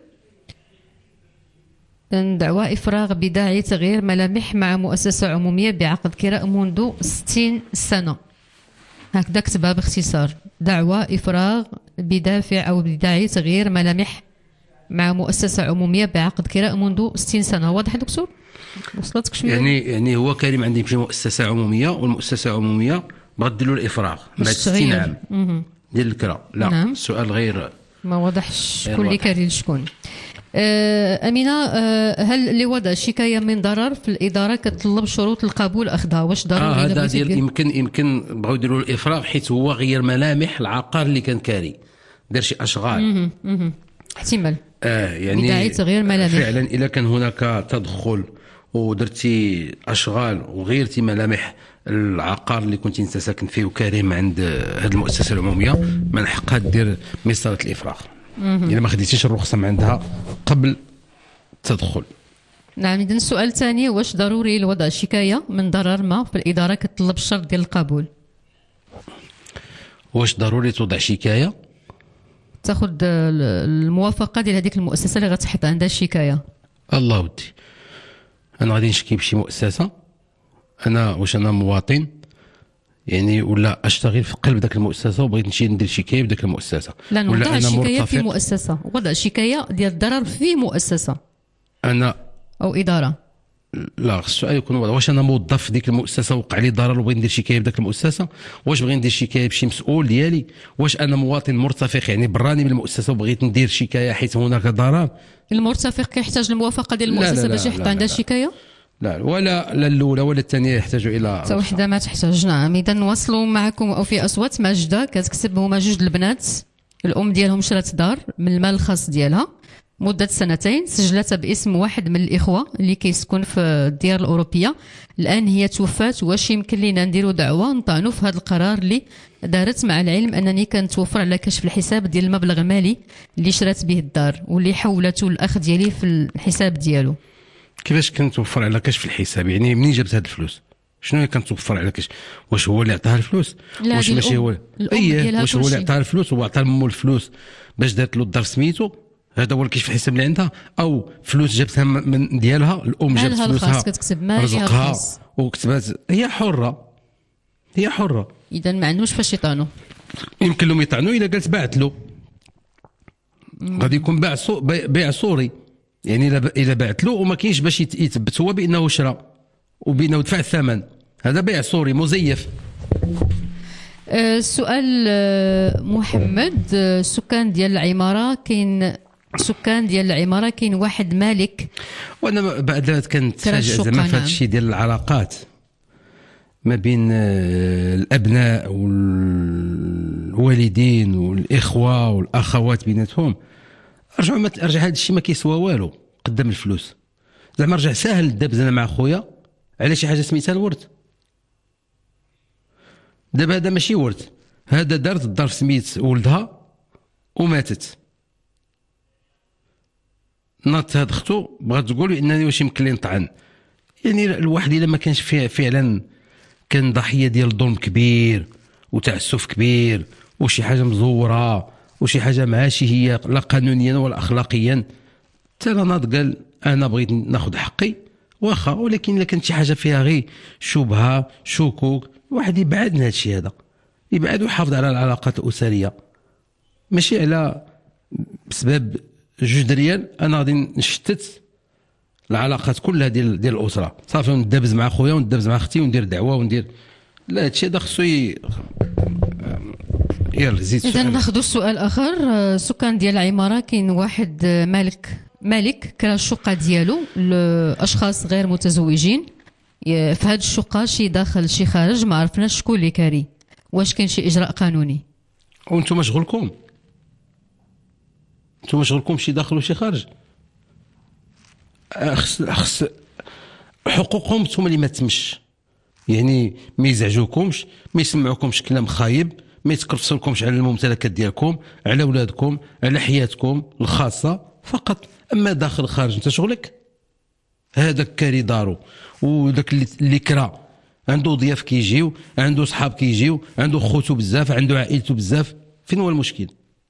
دعوى إفراغ بداعي تغيير ملامح مع مؤسسة عمومية بعقد كراء منذ 60 سنة. هكذا كتبها باختصار: دعوى إفراغ بدافع أو بداعي تغيير ملامح مع مؤسسة عمومية بعقد كراء منذ 60 سنة. واضح دكتور؟ وصلتك شوية؟ يعني هو كريم عندي يمشي مؤسسة عمومية، والمؤسسة العمومية بغد له الإفراغ بعد 60 عام ديال الكراء. لا نعم. السؤال غير ما وضحش شكون اللي كاري لشكون. أمينة، هل لوضع شكاية من ضرر في الإدارة كتطلب شروط القبول أخذها؟ واش ضروري؟ هذا ديال يمكن بغاو يديروا الإفراغ حيت هو غير ملامح العقار اللي كان كاري، دار شي أشغال احتمال يعني بداعي تغيير ملامح. فعلا إذا كان هناك تدخل ودرتي أشغال وغيرتي ملامح العقار اللي كنت انت ساكن فيه وكريم عند هذه المؤسسة العمومية، من حقها دير مسألة الإفراغ. الا ما خديتيش الرخصه من عندها قبل التدخل. نعم. إذن السؤال الثاني، واش ضروري لوضع شكاية من ضرر ما في الإدارة كتطلب الشرط ديال القبول؟ واش ضروري توضع شكاية؟ تاخذ الموافقة ديال هذيك المؤسسة اللي غتحط عندها الشكاية. الله ودي، أنا غادي نشكي بشي مؤسسة، واش أنا مواطن يعني ولا أشتغل في قلب ذاك المؤسسة وبغيت نمشي ندير شكاية بداك المؤسسة؟ لا، نوضع الشكاية في مؤسسة، وضع شكاية ديال الضرر في مؤسسة أنا أو إدارة. لا، السؤال يكون واش انا موظف في ديك المؤسسه وقع لي ضرر وبغيت ندير شكايه بداك المؤسسه، واش بغيت ندير شكايه بشي مسؤول ديالي، واش انا مواطن مرتفق يعني براني من المؤسسه وبغيت ندير شكايه حيث هناك ضرر. المرتفق كيحتاج الموافقه ديال المؤسسه باش يحط عندها الشكايه؟ لا، ولا الاولى ولا الثانيه يحتاج الى حتى وحده ما تحتاج. نعم. اذا نواصلوا معكم او في اصوات ماجده كتكتب هما جوج البنات، الام ديالهم شرات دار من المال الخاص ديالها مدة 2 سجلتها باسم واحد من الإخوة اللي كيسكن في الديار الأوروبية. الآن هي توفات، واش يمكن لينا نديروا دعوة نطعنوا في هذا القرار اللي دارت، مع العلم أنني كنتوفر على كشف الحساب ديال المبلغ المالي اللي شرات به الدار واللي حولته الأخ ديالي في الحساب ديالو؟ كيفاش كنتوفر على كشف الحساب؟ يعني منين جبت هاد الفلوس؟ شنو هي كنتوفر على كشف؟ واش هو اللي عطاها الفلوس؟ واش ماشي هو؟ واش هو اللي عطاها الفلوس وعطى لمو الفلوس باش دارت له الدار سميتو؟ هذا هو الكشف الحساب اللي عندها، او فلوس جابتها من ديالها الام، جابت فلوسها كتكتب مالها الخاص وكتبات، هي حره. اذا ما عندوش فاش يطعنوا. يمكن لهم يطعنوا الا قالت باعت له، غادي يكون بيع صوري، يعني الا باعت له وما كاينش باش يثبت هو بانه شرى وبانه دفع الثمن، هذا بيع صوري مزيف. السؤال محمد، سكان ديال العمارة كاين واحد مالك، وانا بعد كنتفاجئ زعما في هذا الشيء ديال العلاقات ما بين الابناء والوالدين والاخوه والاخوات بيناتهم. ارجع هذا الشيء ما كيسوى والو قدام الفلوس. زعما رجع ساهل الدبز انا مع خويا على شي حاجه سميتها الورث. دابا هذا ماشي ورث، هذا دارت الدار سميت ولدها وماتت، ناضت هاد اختو بغات تقول انني واش يمكن لي نطعن. يعني الواحد الا ما كانش فيه فعلا كان ضحيه ديال ظلم كبير وتعسف كبير وشي حاجه مزوره وشي حاجه ماشي هي لا قانونيا ولا اخلاقيا، حتى ناض قال انا بغيت ناخذ حقي واخا. ولكن الا كانت شي حاجه فيها غير شبهه شكوك، واحد يبعد من هذا الشيء، هذا يبعد ويحافظ على العلاقات الاسريه، ماشي على بسبب 2 دريال انا غادي نشتت العلاقات كلها ديال الاسره. صافي ندابز مع خويا وندابز مع اختي وندير دعوه وندير، لا هادشي هذا خصو يلا زيد. اذا ناخذوا السؤال اخر. سكان ديال العماره كاين واحد مالك كرا الشقه ديالو لاشخاص غير متزوجين، في هذه الشقه شي داخل شي خارج، ما عرفناش شكون اللي كاري. واش كاين شي اجراء قانوني؟ وانتم شغلكم شي داخل وشي خارج، خص حقوقهم نتوما اللي ما تمش، يعني ما يزعجوكمش، ما يسمعوكمش كلام خايب، ما يتكرفسوكمش على الممتلكات ديالكم، على اولادكم، على حياتكم الخاصه فقط. اما داخل خارج انت شغلك. هذاك كاري دارو وداك اللي كرا عنده ضياف كيجيو، عنده صحاب كيجيو، عنده خوتو بزاف، عنده عائلته بزاف، فين هو المشكل؟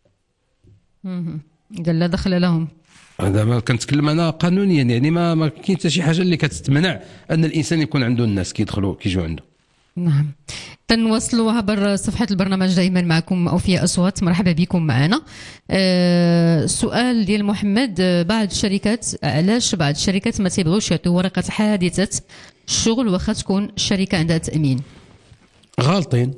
اذا لا دخل لهم. هذا ما كنتكلم انا قانونيا، يعني ما كاين حتى شي حاجه اللي كتمنع ان الانسان يكون عنده الناس كيدخلوا كيجيو عنده. نعم. تنواصلوا عبر صفحة البرنامج دائما معكم أوفياء أصوات، مرحبا بكم معنا. سؤال ديال محمد، علاش بعض الشركات ما تيبغيوش يعطيو ورقة حادثة الشغل واخا تكون الشركة عندها تأمين؟ غالطين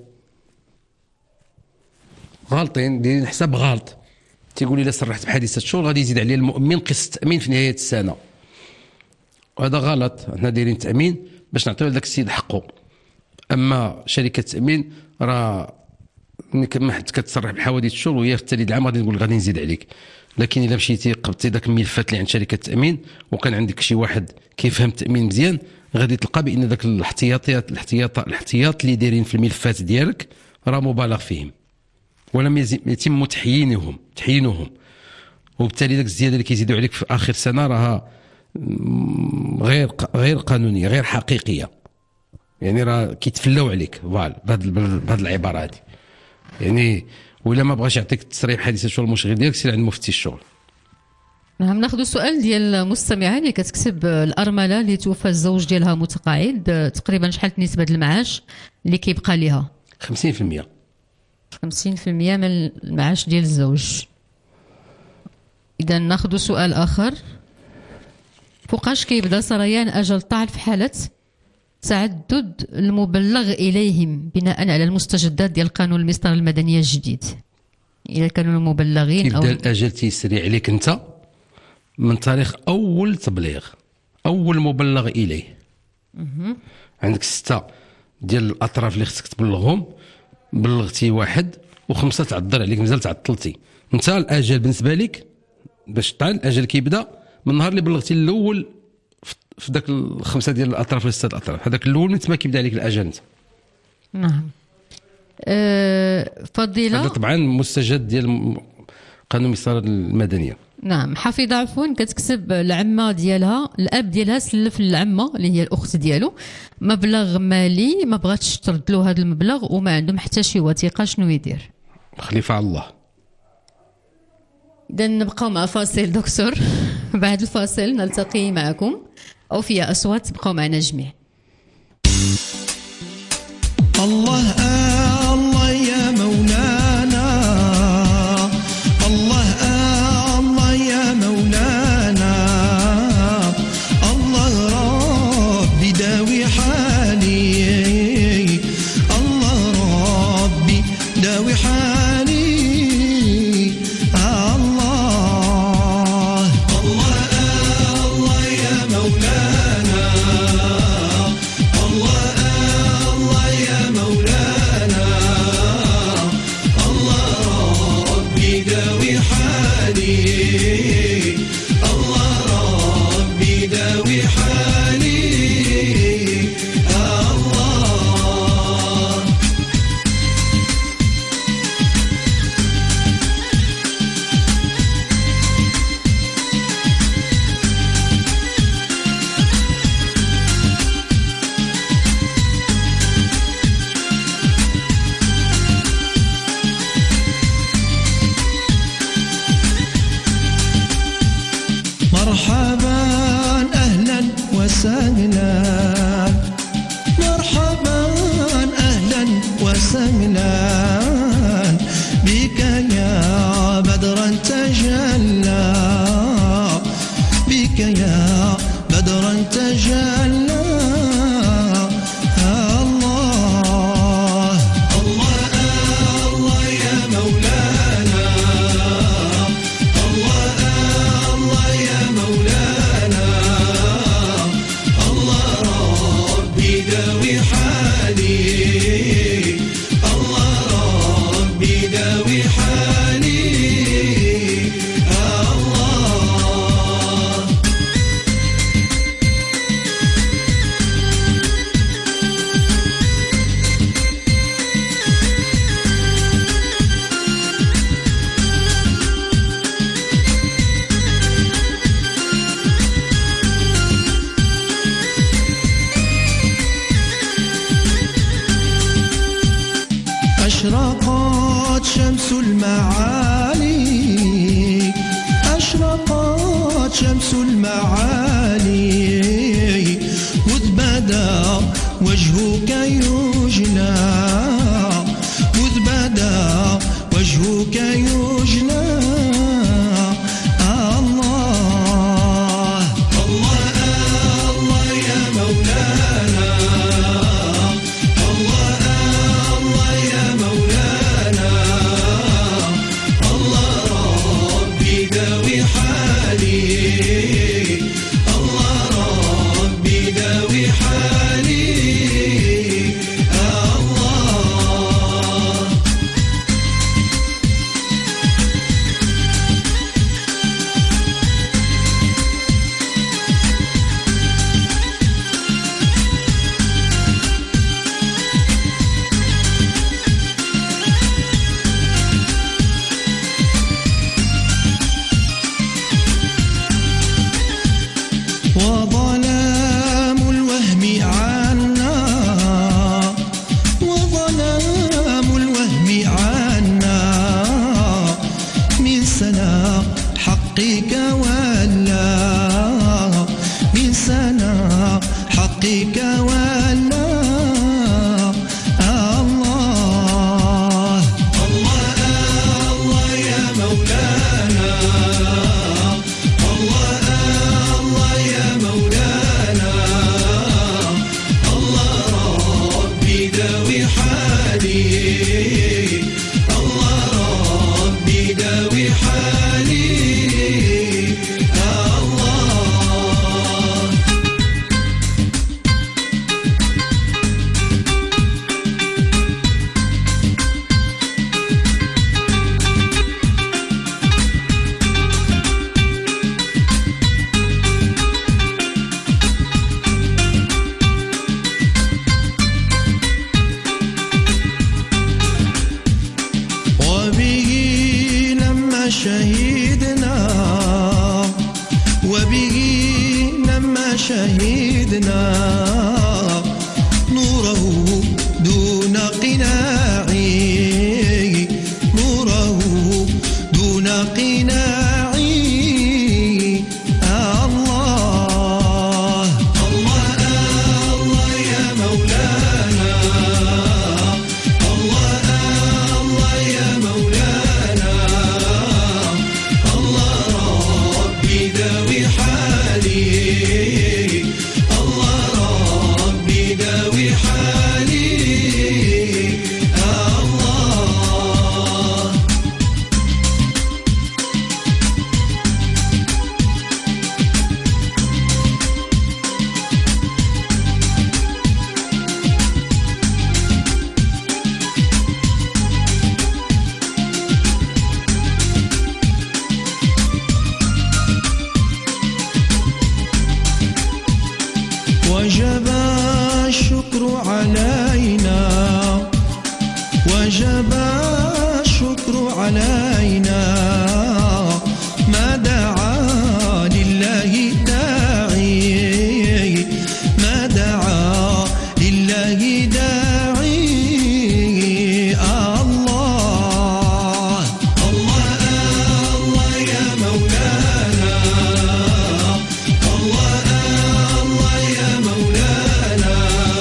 دايرين حساب غلط. تيقول لي الا صرحت بحادثة الشغل غادي يزيد عليه المؤمن قسط التأمين في نهاية السنة، وهذا غلط. حنا دايرين تأمين باش نعطيو لذاك السيد حقه. اما شركه التامين راه ما حد كتصرح بحوادث الشغل وهي في التالي العام غادي نقول غادي نزيد عليك. لكن الا مشيتي قبضتي داك الملفات اللي عند شركه التامين وكان عندك شي واحد كيفهم التامين مزيان، غادي تلقى بان داك الاحتياط اللي دايرين في الملفات ديالك راه مبالغ فيهم ولم يتم تحيينهم. وبالتالي داك الزياده اللي كيزيدوا عليك في اخر سنه راها غير قانونيه، غير حقيقيه، يعني راه كيتفلاو عليك بهذه العباره هذه. يعني ولا ما بغاش يعطيك التصريح حديث الشغل المشغل ديالك سير عند مفتي الشغل. نعم. ناخذ السؤال ديال مستمعه اللي كتكتب الارمله اللي توفى الزوج ديالها متقاعد، تقريبا شحال نسبه المعاش اللي كيبقى ليها؟ 50% من المعاش ديال الزوج. اذا ناخذ سؤال اخر، فوقاش كيبدا سريان اجل الطعن في حاله تعدد المبلغ اليهم بناء على المستجدات ديال القانون المصدر المدنيه الجديد؟ اذا كانوا المبلغين كيبدا الاجل تيسري عليك انت من تاريخ اول تبليغ، اول مبلغ اليه. عندك 6 ديال الاطراف اللي خصك تبلغهم، بلغتي 1 و5 تعذر عليك، مازال تعطلتي انت. الاجل بالنسبه لك باش طعن، الاجل كيبدا من النهار اللي بلغتي الاول في داك 5 ديال الاطراف ولا 6 الاطراف، هذاك الاول من تما كيبدا عليك الاجل انت. نعم. فضيله، هذا طبعا مستجد ديال قانون المصدر المدنيه. نعم. حفيظه عفوا كتكتب العمه ديالها، الاب ديالها سلف العمه اللي هي الاخت ديالو مبلغ مالي، ما بغاتش ترد له هذا المبلغ وما عندهم حتى شي وثيقه، شنو يدير؟ خليفه على الله. اذا نبقاو مع فاصل دكتور. بعد الفاصل نلتقي معكم أوفياء أصوات، بقاو معنا جميع. الله الله يا مولانا، الله الله يا مولانا، الله ربي داوي حالي، الله ربي داوي حالي، الله الله يا مولانا، الله يا مولانا، الله ربي داوي حالي، الله ربي داوي حالي، الله. مرحبا أهلا وسهلا، مرحبا أهلا وسهلا بك يا بدرا تجلى، بك يا بدرا تجلى، الله الله يا مولانا، الله يا مولانا، الله ربي داوي حالي، الله ربي داوي حالي، الله. أشرقت شمس المعالي، أشرقت شمس المعالي، وذ بدا وجهك يجلى، وذ بدا وجهك يجلى، الله الله يا مولانا، الله يا مولانا، الله ربي داوي حالي، الله ربي داوي حالي، الله. حقك ولا شهيدنا نوره دون قناعي نوره دون قناعي الله الله الله يا مولانا الله الله يا مولانا الله ربي داوي حالي وجب الشكر علينا وجب الشكر علينا ما دعا لله داعي ما دعا لله داعي الله الله الله يا مولانا الله الله يا مولانا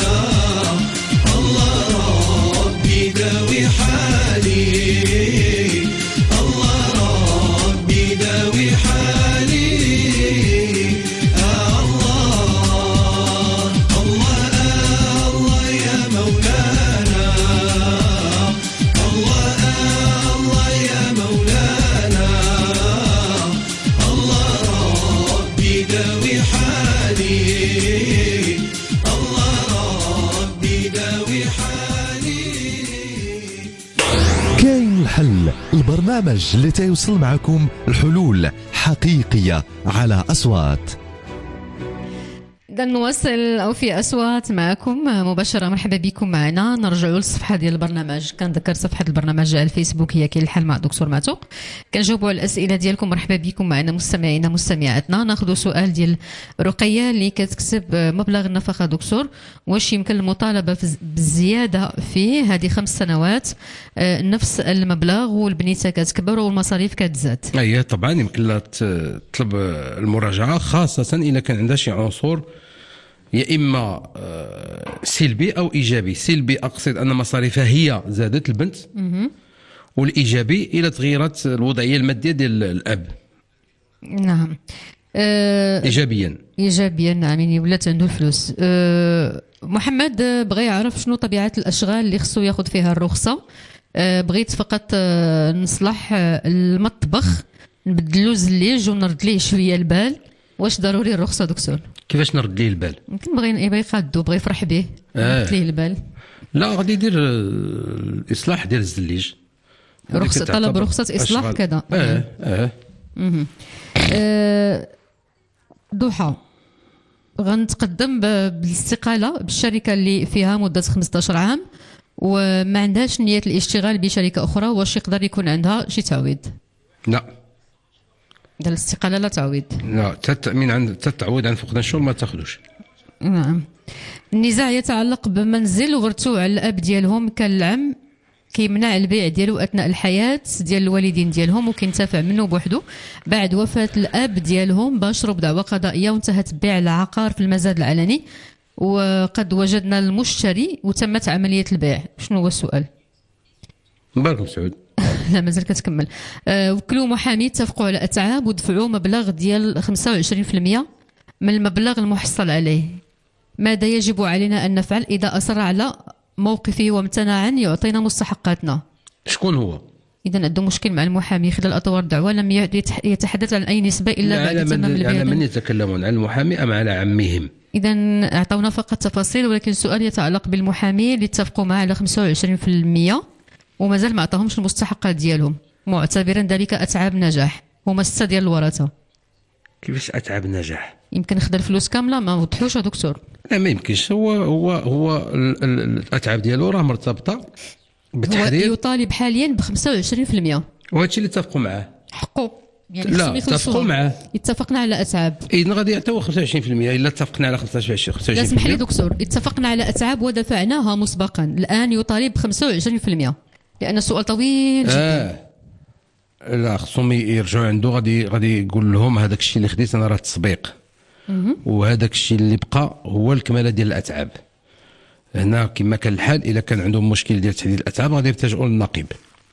الله ربي داوي حالي الله ربي داوي حالي الله الله الله يا مولانا الله الله يا مولانا الله ربي داوي حالي كاين الحل، البرنامج اللي تيوصل معكم الحلول حقيقية على أصوات. إذا نواصل أو في أصوات معكم مباشرة. مرحبا بكم معنا. نرجعوا للصفحة ديال البرنامج. كنذكر صفحة البرنامج على الفيسبوك هي كاين الحل مع دكتور معتوق. كنجاوبوا على الأسئلة ديالكم. مرحبا بكم معنا مستمعينا مستمعاتنا. ناخذ سؤال ديال رقية اللي كتكتب مبلغ النفقة دكتور، واش يمكن المطالبة بالزيادة فيه؟ هذه 5 سنوات نفس المبلغ والبنيته كتكبر والمصاريف كتزاد. أي طبعا يمكن لها تطلب المراجعة، خاصة إذا كان عندها شي عنصر يا إما سلبي أو إيجابي. سلبي أقصد أن مصاريفها هي زادت البنت، والإيجابي إلى تغيرت الوضعية المادية ديال الأب. نعم. إيجابيا نعم، يعني ولات عنده الفلوس. محمد بغى يعرف شنو طبيعة الأشغال اللي خصو ياخذ فيها الرخصة. بغيت فقط نصلح المطبخ، نبدلو زليج ونرد ليه شوية البال. واش ضروري الرخصة دكتور؟ كيفاش نرد ليه البال؟ يمكن بغى يقادو، بغى يفرح به، نرد ليه البال. لا غادي يدير الإصلاح ديال الزليج، رخصة طلب رخصة إصلاح كذا. ضحى غنتقدم بالاستقالة بالشركة اللي فيها مدة 15 عام وما عندهاش نية الاشتغال بشركة أخرى. واش يقدر يكون عندها شي تعويض؟ لا، ديال الاستقالة لا تعويض. لا، التأمين عند التعويض عن فقدان الشغل ما تاخذوش. نعم. النزاع يتعلق بمنزل ورثوه على الأب ديالهم، كان العم كيمنع البيع ديالو أثناء الحياة ديال الوالدين ديالهم وكينتفع منه بوحده. بعد وفاة الأب ديالهم باشروا بدعوى قضائية وانتهت بيع العقار في المزاد العلني، وقد وجدنا المشتري وتمت عملية البيع. شنو هو السؤال؟ مبارك مسعود. لا مازال كتكمل. وكلوا محامي اتفقوا على أتعاب ودفعوا مبلغ ديال 25% من المبلغ المحصل عليه. ماذا يجب علينا أن نفعل إذا أصر على موقفه وامتنع عن يعطينا مستحقاتنا؟ شكون هو؟ إذا عنده مشكل مع المحامي خلال أطوار الدعوة لم يتحدث عن أي نسبة إلا بعد تمام البيان. على من يتكلمون، عن المحامي أم على عمهم؟ إذا أعطونا فقط تفاصيل، ولكن السؤال يتعلق بالمحامي اللي اتفقوا معه على 25% ومازال ما عطاهمش المستحقات ديالهم، معتبرا ذلك أتعاب نجاح. هما 6 ديال الورثة. كيفاش أتعاب نجاح؟ يمكن خد الفلوس كاملة، ما وضحوش يا دكتور. لا ما يمكنش. هو الأتعاب ديالو راه مرتبطة بالتحرير. هو يطالب حاليا ب 25%. وهادشي اللي اتفقوا معاه حقه. يعني لا اتفقوا معاه، اتفقنا على أتعاب. إذن غادي يعطيو 25%. إلا اتفقنا على 25%. لا اسمح لي دكتور، اتفقنا على أتعاب ودفعناها مسبقا، الآن يطالب ب 25%، لأن السؤال طويل جدا. لا خصهم يرجعوا عنده، غادي يقول لهم هذاك الشيء اللي خديت أنا راه تسبيق، وهذاك الشيء اللي بقى هو الكمالة ديال الأتعاب. هنا كما كان الحال، إذا كان عندهم مشكل ديال تحديد الأتعاب غادي يلتجئوا للنقيب.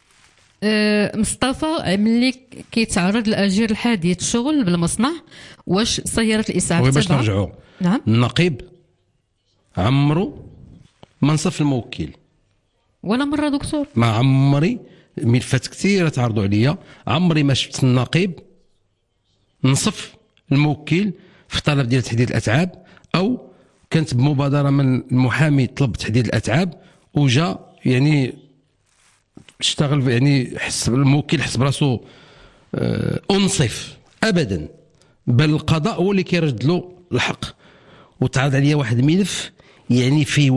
مصطفى، ملي كيتعرض لأجير الحادث شغل بالمصنع، واش سيارة الإسعاف باش نرجعوا؟ نعم. النقيب عمرو منصف الموكل ولا مرة دكتور؟ ما عمري، ملفات كثيرة تعرضوا عليا، عمري ما شفت النقيب نصف الموكل في طلب ديال تحديد الأتعاب، أو كانت بمبادرة من المحامي طلب تحديد الأتعاب وجا يعني اشتغل، يعني حس الموكل حس براسو أنصف أبدا، بل القضاء هو اللي كيرد له الحق. وتعرض عليا واحد الملف يعني فيه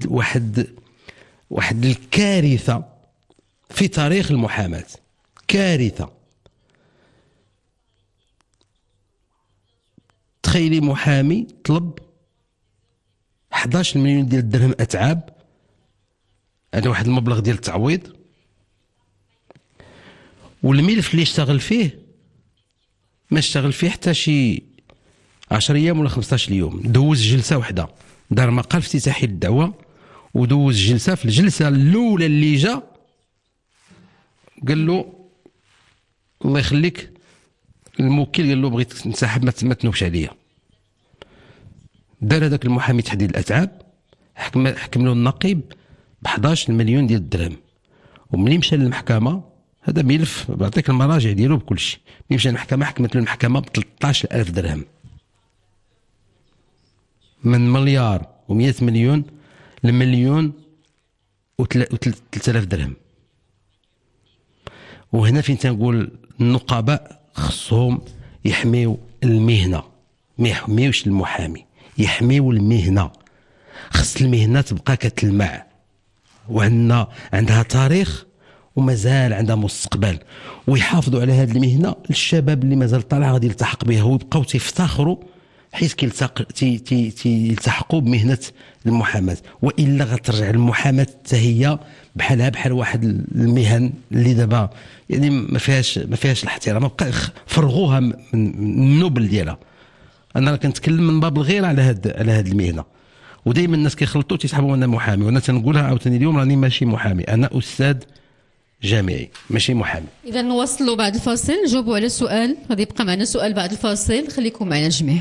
واحد الكارثة في تاريخ المحاماة، كارثة. تخيلي محامي طلب 11 مليون ديال الدرهم أتعاب، هذا واحد المبلغ ديال التعويض، والملف اللي اشتغل فيه ما اشتغل فيه حتى شي 10 أيام ولا 15 يوم. دوز جلسة واحدة، دار مقال افتتاحي للدعوة ودوز جلسة. في الجلسة الأولى اللي جا قال له الله يخليك، الموكل قال له بغيت تنسحب ما تنوبش عليا. دار هذاك المحامي تحديد الأتعاب، حكم له النقيب ب 11 مليون ديال الدرهم. وملي مشى للمحكمة، هذا ملف بعطيك المراجع ديالو بكل شيء، ملي مشى للمحكمة حكمت له المحكمة ب 13,000 درهم، من مليار و100 مليون لمليون و3000 درهم. وهنا فين تنقول النقباء خصهم يحميو المهنة، ما يحميوش المحامي، يحميو المهنة. خص المهنة تبقى كتلمع وعندها تاريخ ومازال عندها مستقبل، ويحافظوا على هذه المهنة. الشباب اللي مازال طالع غادي يلتحق بها ويبقاو تيفتخروا حيث يلتحقوا بمهنة المحاماة، وإلا غترجع المحاماة حتى هي بحال واحد المهن اللي دابا يعني ما فيهاش الاحترام، فرغوها من النوبل ديالها. انا راه كنتكلم من باب الغيره على هاد المهنه، ودائما الناس كيخلطوا تيسحبوا انا محامي، وانا تنقولها عاوتاني اليوم راني ماشي محامي، انا استاذ جامعي ماشي محامي. اذا نواصلوا بعد الفاصل، جاوبوا على السؤال، غادي يبقى معنا سؤال بعد الفاصل، خليكم معنا الجميع.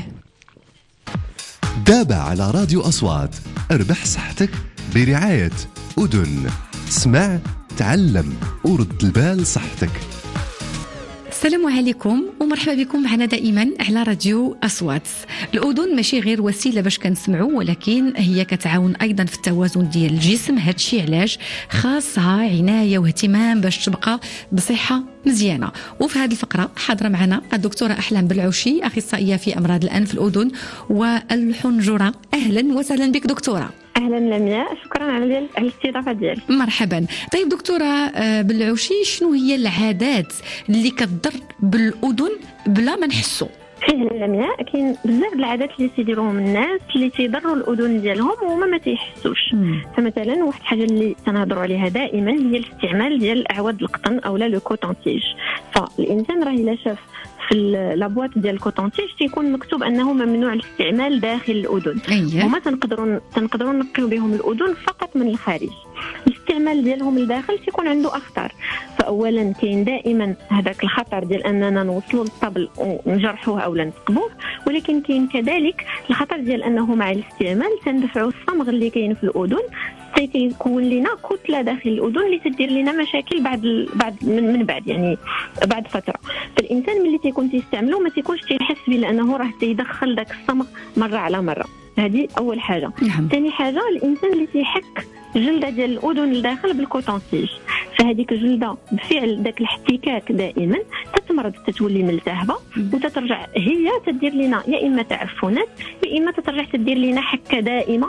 دابا على راديو أصوات، اربح صحتك برعاية أذن. اسمع، تعلم ورد البال صحتك. السلام عليكم ومرحبا بكم معنا دائما على راديو أصوات. الأذن ماشي غير وسيلة باش كنسمعوا، ولكن هي كتعاون أيضا في التوازن ديال الجسم. هادشي علاش خاصها عناية واهتمام باش تبقى بصحة مزيانة. وفي هذه الفقرة حاضرة معنا الدكتورة أحلام بالعوشي، أخصائية في أمراض الأنف، الأذن والحنجرة. أهلا وسهلا بك دكتورة. اهلا لمياء، شكرا على الاستضافه ديالك. مرحبا. طيب دكتوره بالعوشي، شنو هي العادات اللي كتضر بالاذن بلا ما نحسوا؟ فيه لمياء كاين بزاف العادات اللي تيديروهم الناس اللي تيضروا الاذن ديالهم وهما ما تيحسوش. فمثلا واحد الحاجه اللي تنهضروا عليها دائما هي الاستعمال ديال الاعواد القطن او لا لو كوتونتيج. فالانسان راه الا شاف في في لابواط ديال الكوطونتيج تيكون مكتوب انه ممنوع الاستعمال داخل الاذن. هما تنقدروا نقيو بهم الاذن فقط من الخارج. الاستعمال ديالهم لداخل تيكون عنده اخطار. فاولا كاين دائما هذاك الخطر ديال اننا نوصلوا للطبل ونجرحوه او نثقبوه، ولكن كاين كذلك الخطر ديال انه مع الاستعمال تندفعوا الصمغ اللي كاين في الاذن، تيكون لنا كتله داخل الاذن اللي تدير لنا مشاكل بعد يعني بعد فتره. فالانسان ملي تيكون تيستعملو ما تيكونش تيحس به لانه راه تيدخل داك الصمغ مره على مره. هذه اول حاجه. ثاني حاجه الانسان اللي تيحك جلده ديال الاذن لداخل بالكوطونتيج، فهذيك الجلده بفعل داك الاحتكاك دائما تتمرض، تتولي ملتهبه وتترجع هي تدير لنا يا اما تعفنات يا اما تترجع تدير لنا حكه دائمه،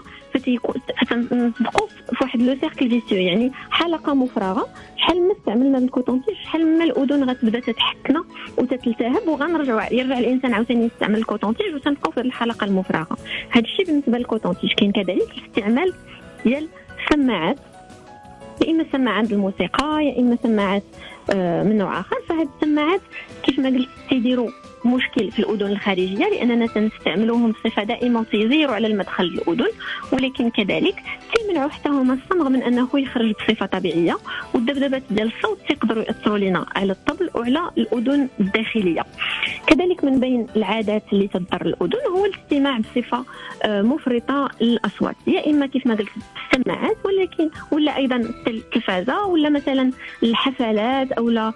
فتنبقوا في واحد لو سيركل فيسيو، يعني حلقه مفرغه. شحال ما استعملنا الكوطونتيج شحال ما الاذن غتبدا تتحكنا وتتلتهب، يرجع الانسان عاوتاني يستعمل الكوطونتيج وتنبقاو في الحلقه المفرغه. هذا الشيء بالنسبه للكوطونتيج. كاين كذلك الاستعمال ديال السماعات، يا اما سماعات الموسيقى يا اما سماعات من نوع اخر. فهاد السماعات كيف ما قلت تيديروا مشكل في الاذن الخارجيه لاننا تنستعملوهم بصفه دائمه وتيزيروا على المدخل الاذن، ولكن كذلك تيمنعوا حتى هما الصمغ من انه يخرج بصفه طبيعيه، والذبذبات ديال الصوت تقدروا ياثروا لنا على الطبل وعلى الاذن الداخليه. كذلك من بين العادات اللي تضر الاذن هو الاستماع بصفه مفرطه للاصوات، يا اما كيف ما قلت السماعات ولا ايضا التلفازه ولا مثلا الحفلات او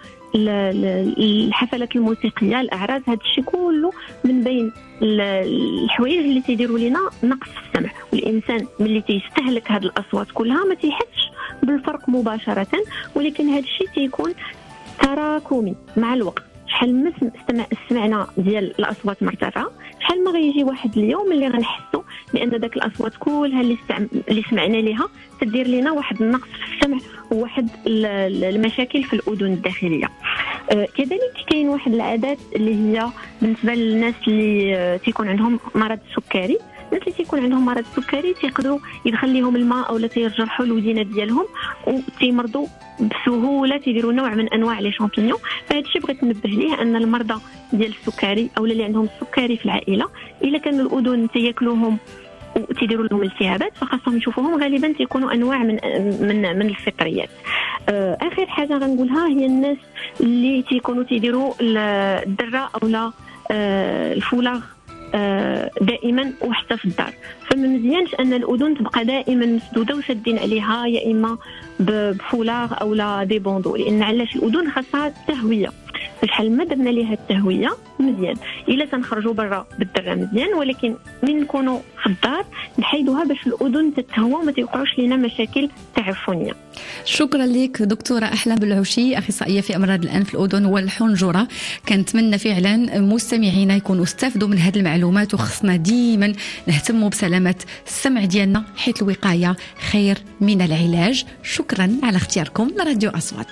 الحفلات الموسيقيه، الاعراس. هذا الشيء كله من بين الحوايج اللي تيديروا لنا نقص في السمع، والانسان ملي تيستهلك هذه الاصوات كلها ما تيحسش بالفرق مباشره، ولكن هذا الشيء تيكون تراكمي مع الوقت. شحال ما سمعنا ديال الاصوات مرتفعه، شحال ما غيجي واحد اليوم اللي غنحسوا بان داك الاصوات كلها اللي سمعنا ليها تدير لنا واحد النقص في السمع وواحد المشاكل في الاذن الداخليه. كذلك كاين واحد العادات اللي هي بالنسبه للناس اللي تيكون عندهم مرض السكري. الناس اللي تيكون عندهم مرض السكري تيقدروا يدخل لهم الماء او تيرجحوا الودينات ديالهم وتيمرضوا بسهوله، تيديروا نوع من انواع لي شامبينيون. فهذا الشيء بغيت ننبه ليه ان المرضى ديال السكري او اللي عندهم السكري في العائله الا كانوا الاذن تياكلوهم وتيديروا لهم التهابات فخاصهم يشوفوهم، غالبا تيكونوا انواع من الفطريات. اخر حاجه غنقولها هي الناس اللي تيكونوا تيديروا الدره او الفولاغ دائما وحتى في الدار، فما مزيانش ان الاذن تبقى دائما مسدوده وشادين عليها يا اما بفولاغ او لا دي بوندو، لان علاش الاذن خاصها تهويه. فشحال ما درنا ليها التهويه مزيان. الا تنخرجوا برا بالدره مزيان، ولكن من نكونوا في الدار نحيدوها باش الاذن تتهوى وما تيوقعوش لنا مشاكل تعفنيه. شكرا لك دكتوره احلام بالعوشي، اخصائيه في امراض الانف الاذن والحنجره. كنتمنى فعلا مستمعينا يكونوا استفادوا من هذه المعلومات، وخصنا ديما نهتموا بسلامه السمع ديالنا حيث الوقايه خير من العلاج. شكرا على اختياركم لراديو أصوات.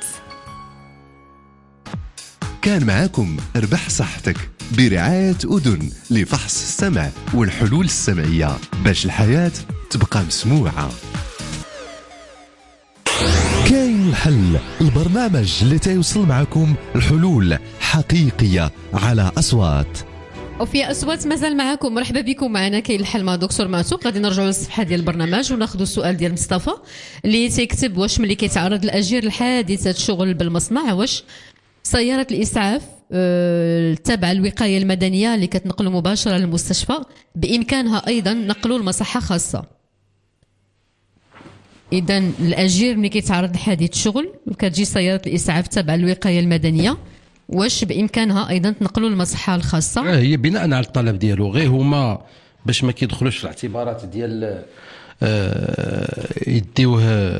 كان معاكم اربح صحتك برعاية أذن لفحص السمع والحلول السمعية باش الحياة تبقى مسموعة. كاين الحل، البرنامج اللي تيوصل معكم الحلول حقيقية على أصوات. وفي أصوات مازال معكم. مرحبا بكم معنا. كاين الحل مع دكتور معتوق. غادي نرجعوا للصفحه ديال البرنامج وناخذوا السؤال ديال مصطفى اللي تيكتب: واش ملي كيتعرض الاجير لحادثه شغل بالمصنع، واش سيارة الإسعاف تبع الوقاية المدنية اللي كتنقل مباشرة للمستشفى بإمكانها أيضا نقلوا لمصحة خاصة؟ إذا الأجير ملي كيتعرض لحادث شغل وكتجي سيارة الإسعاف تبع الوقاية المدنية، واش بإمكانها أيضا تنقلوا للمصحة الخاصة؟ هي بناء على الطلب ديالو، غير هما باش ما كيدخلوش في الاعتبارات ديال يديوه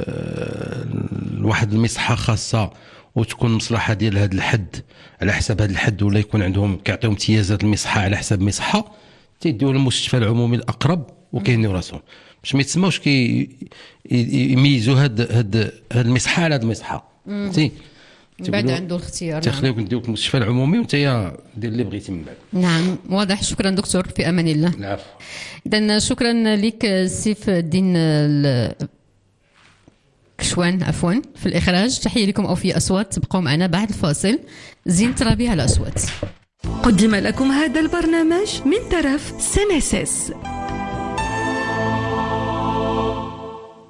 لواحد المصحة خاصة وتكون المصلحه ديال هذا الحد على حساب هذا الحد، ولا يكون عندهم كيعطيهم امتيازات المصحه على حساب مصحه، تيديوه للمستشفى العمومي الاقرب وكينيو راسهم باش ما يتسماوش يميزوا هاد المصحه على هاد المصحه. بعد عنده الاختيار. تخليوك نديوك المستشفى العمومي وانت دير اللي بغيتي من بعد. نعم واضح. شكرا دكتور، في امان الله. العفو. اذا شكرا لك سيف الدين كشوان عفوا في الإخراج. تحية لكم أو في أصوات. تبقوا معنا بعد الفاصل. زين ترابي على أصوات. قدم لكم هذا البرنامج من طرف سنسس.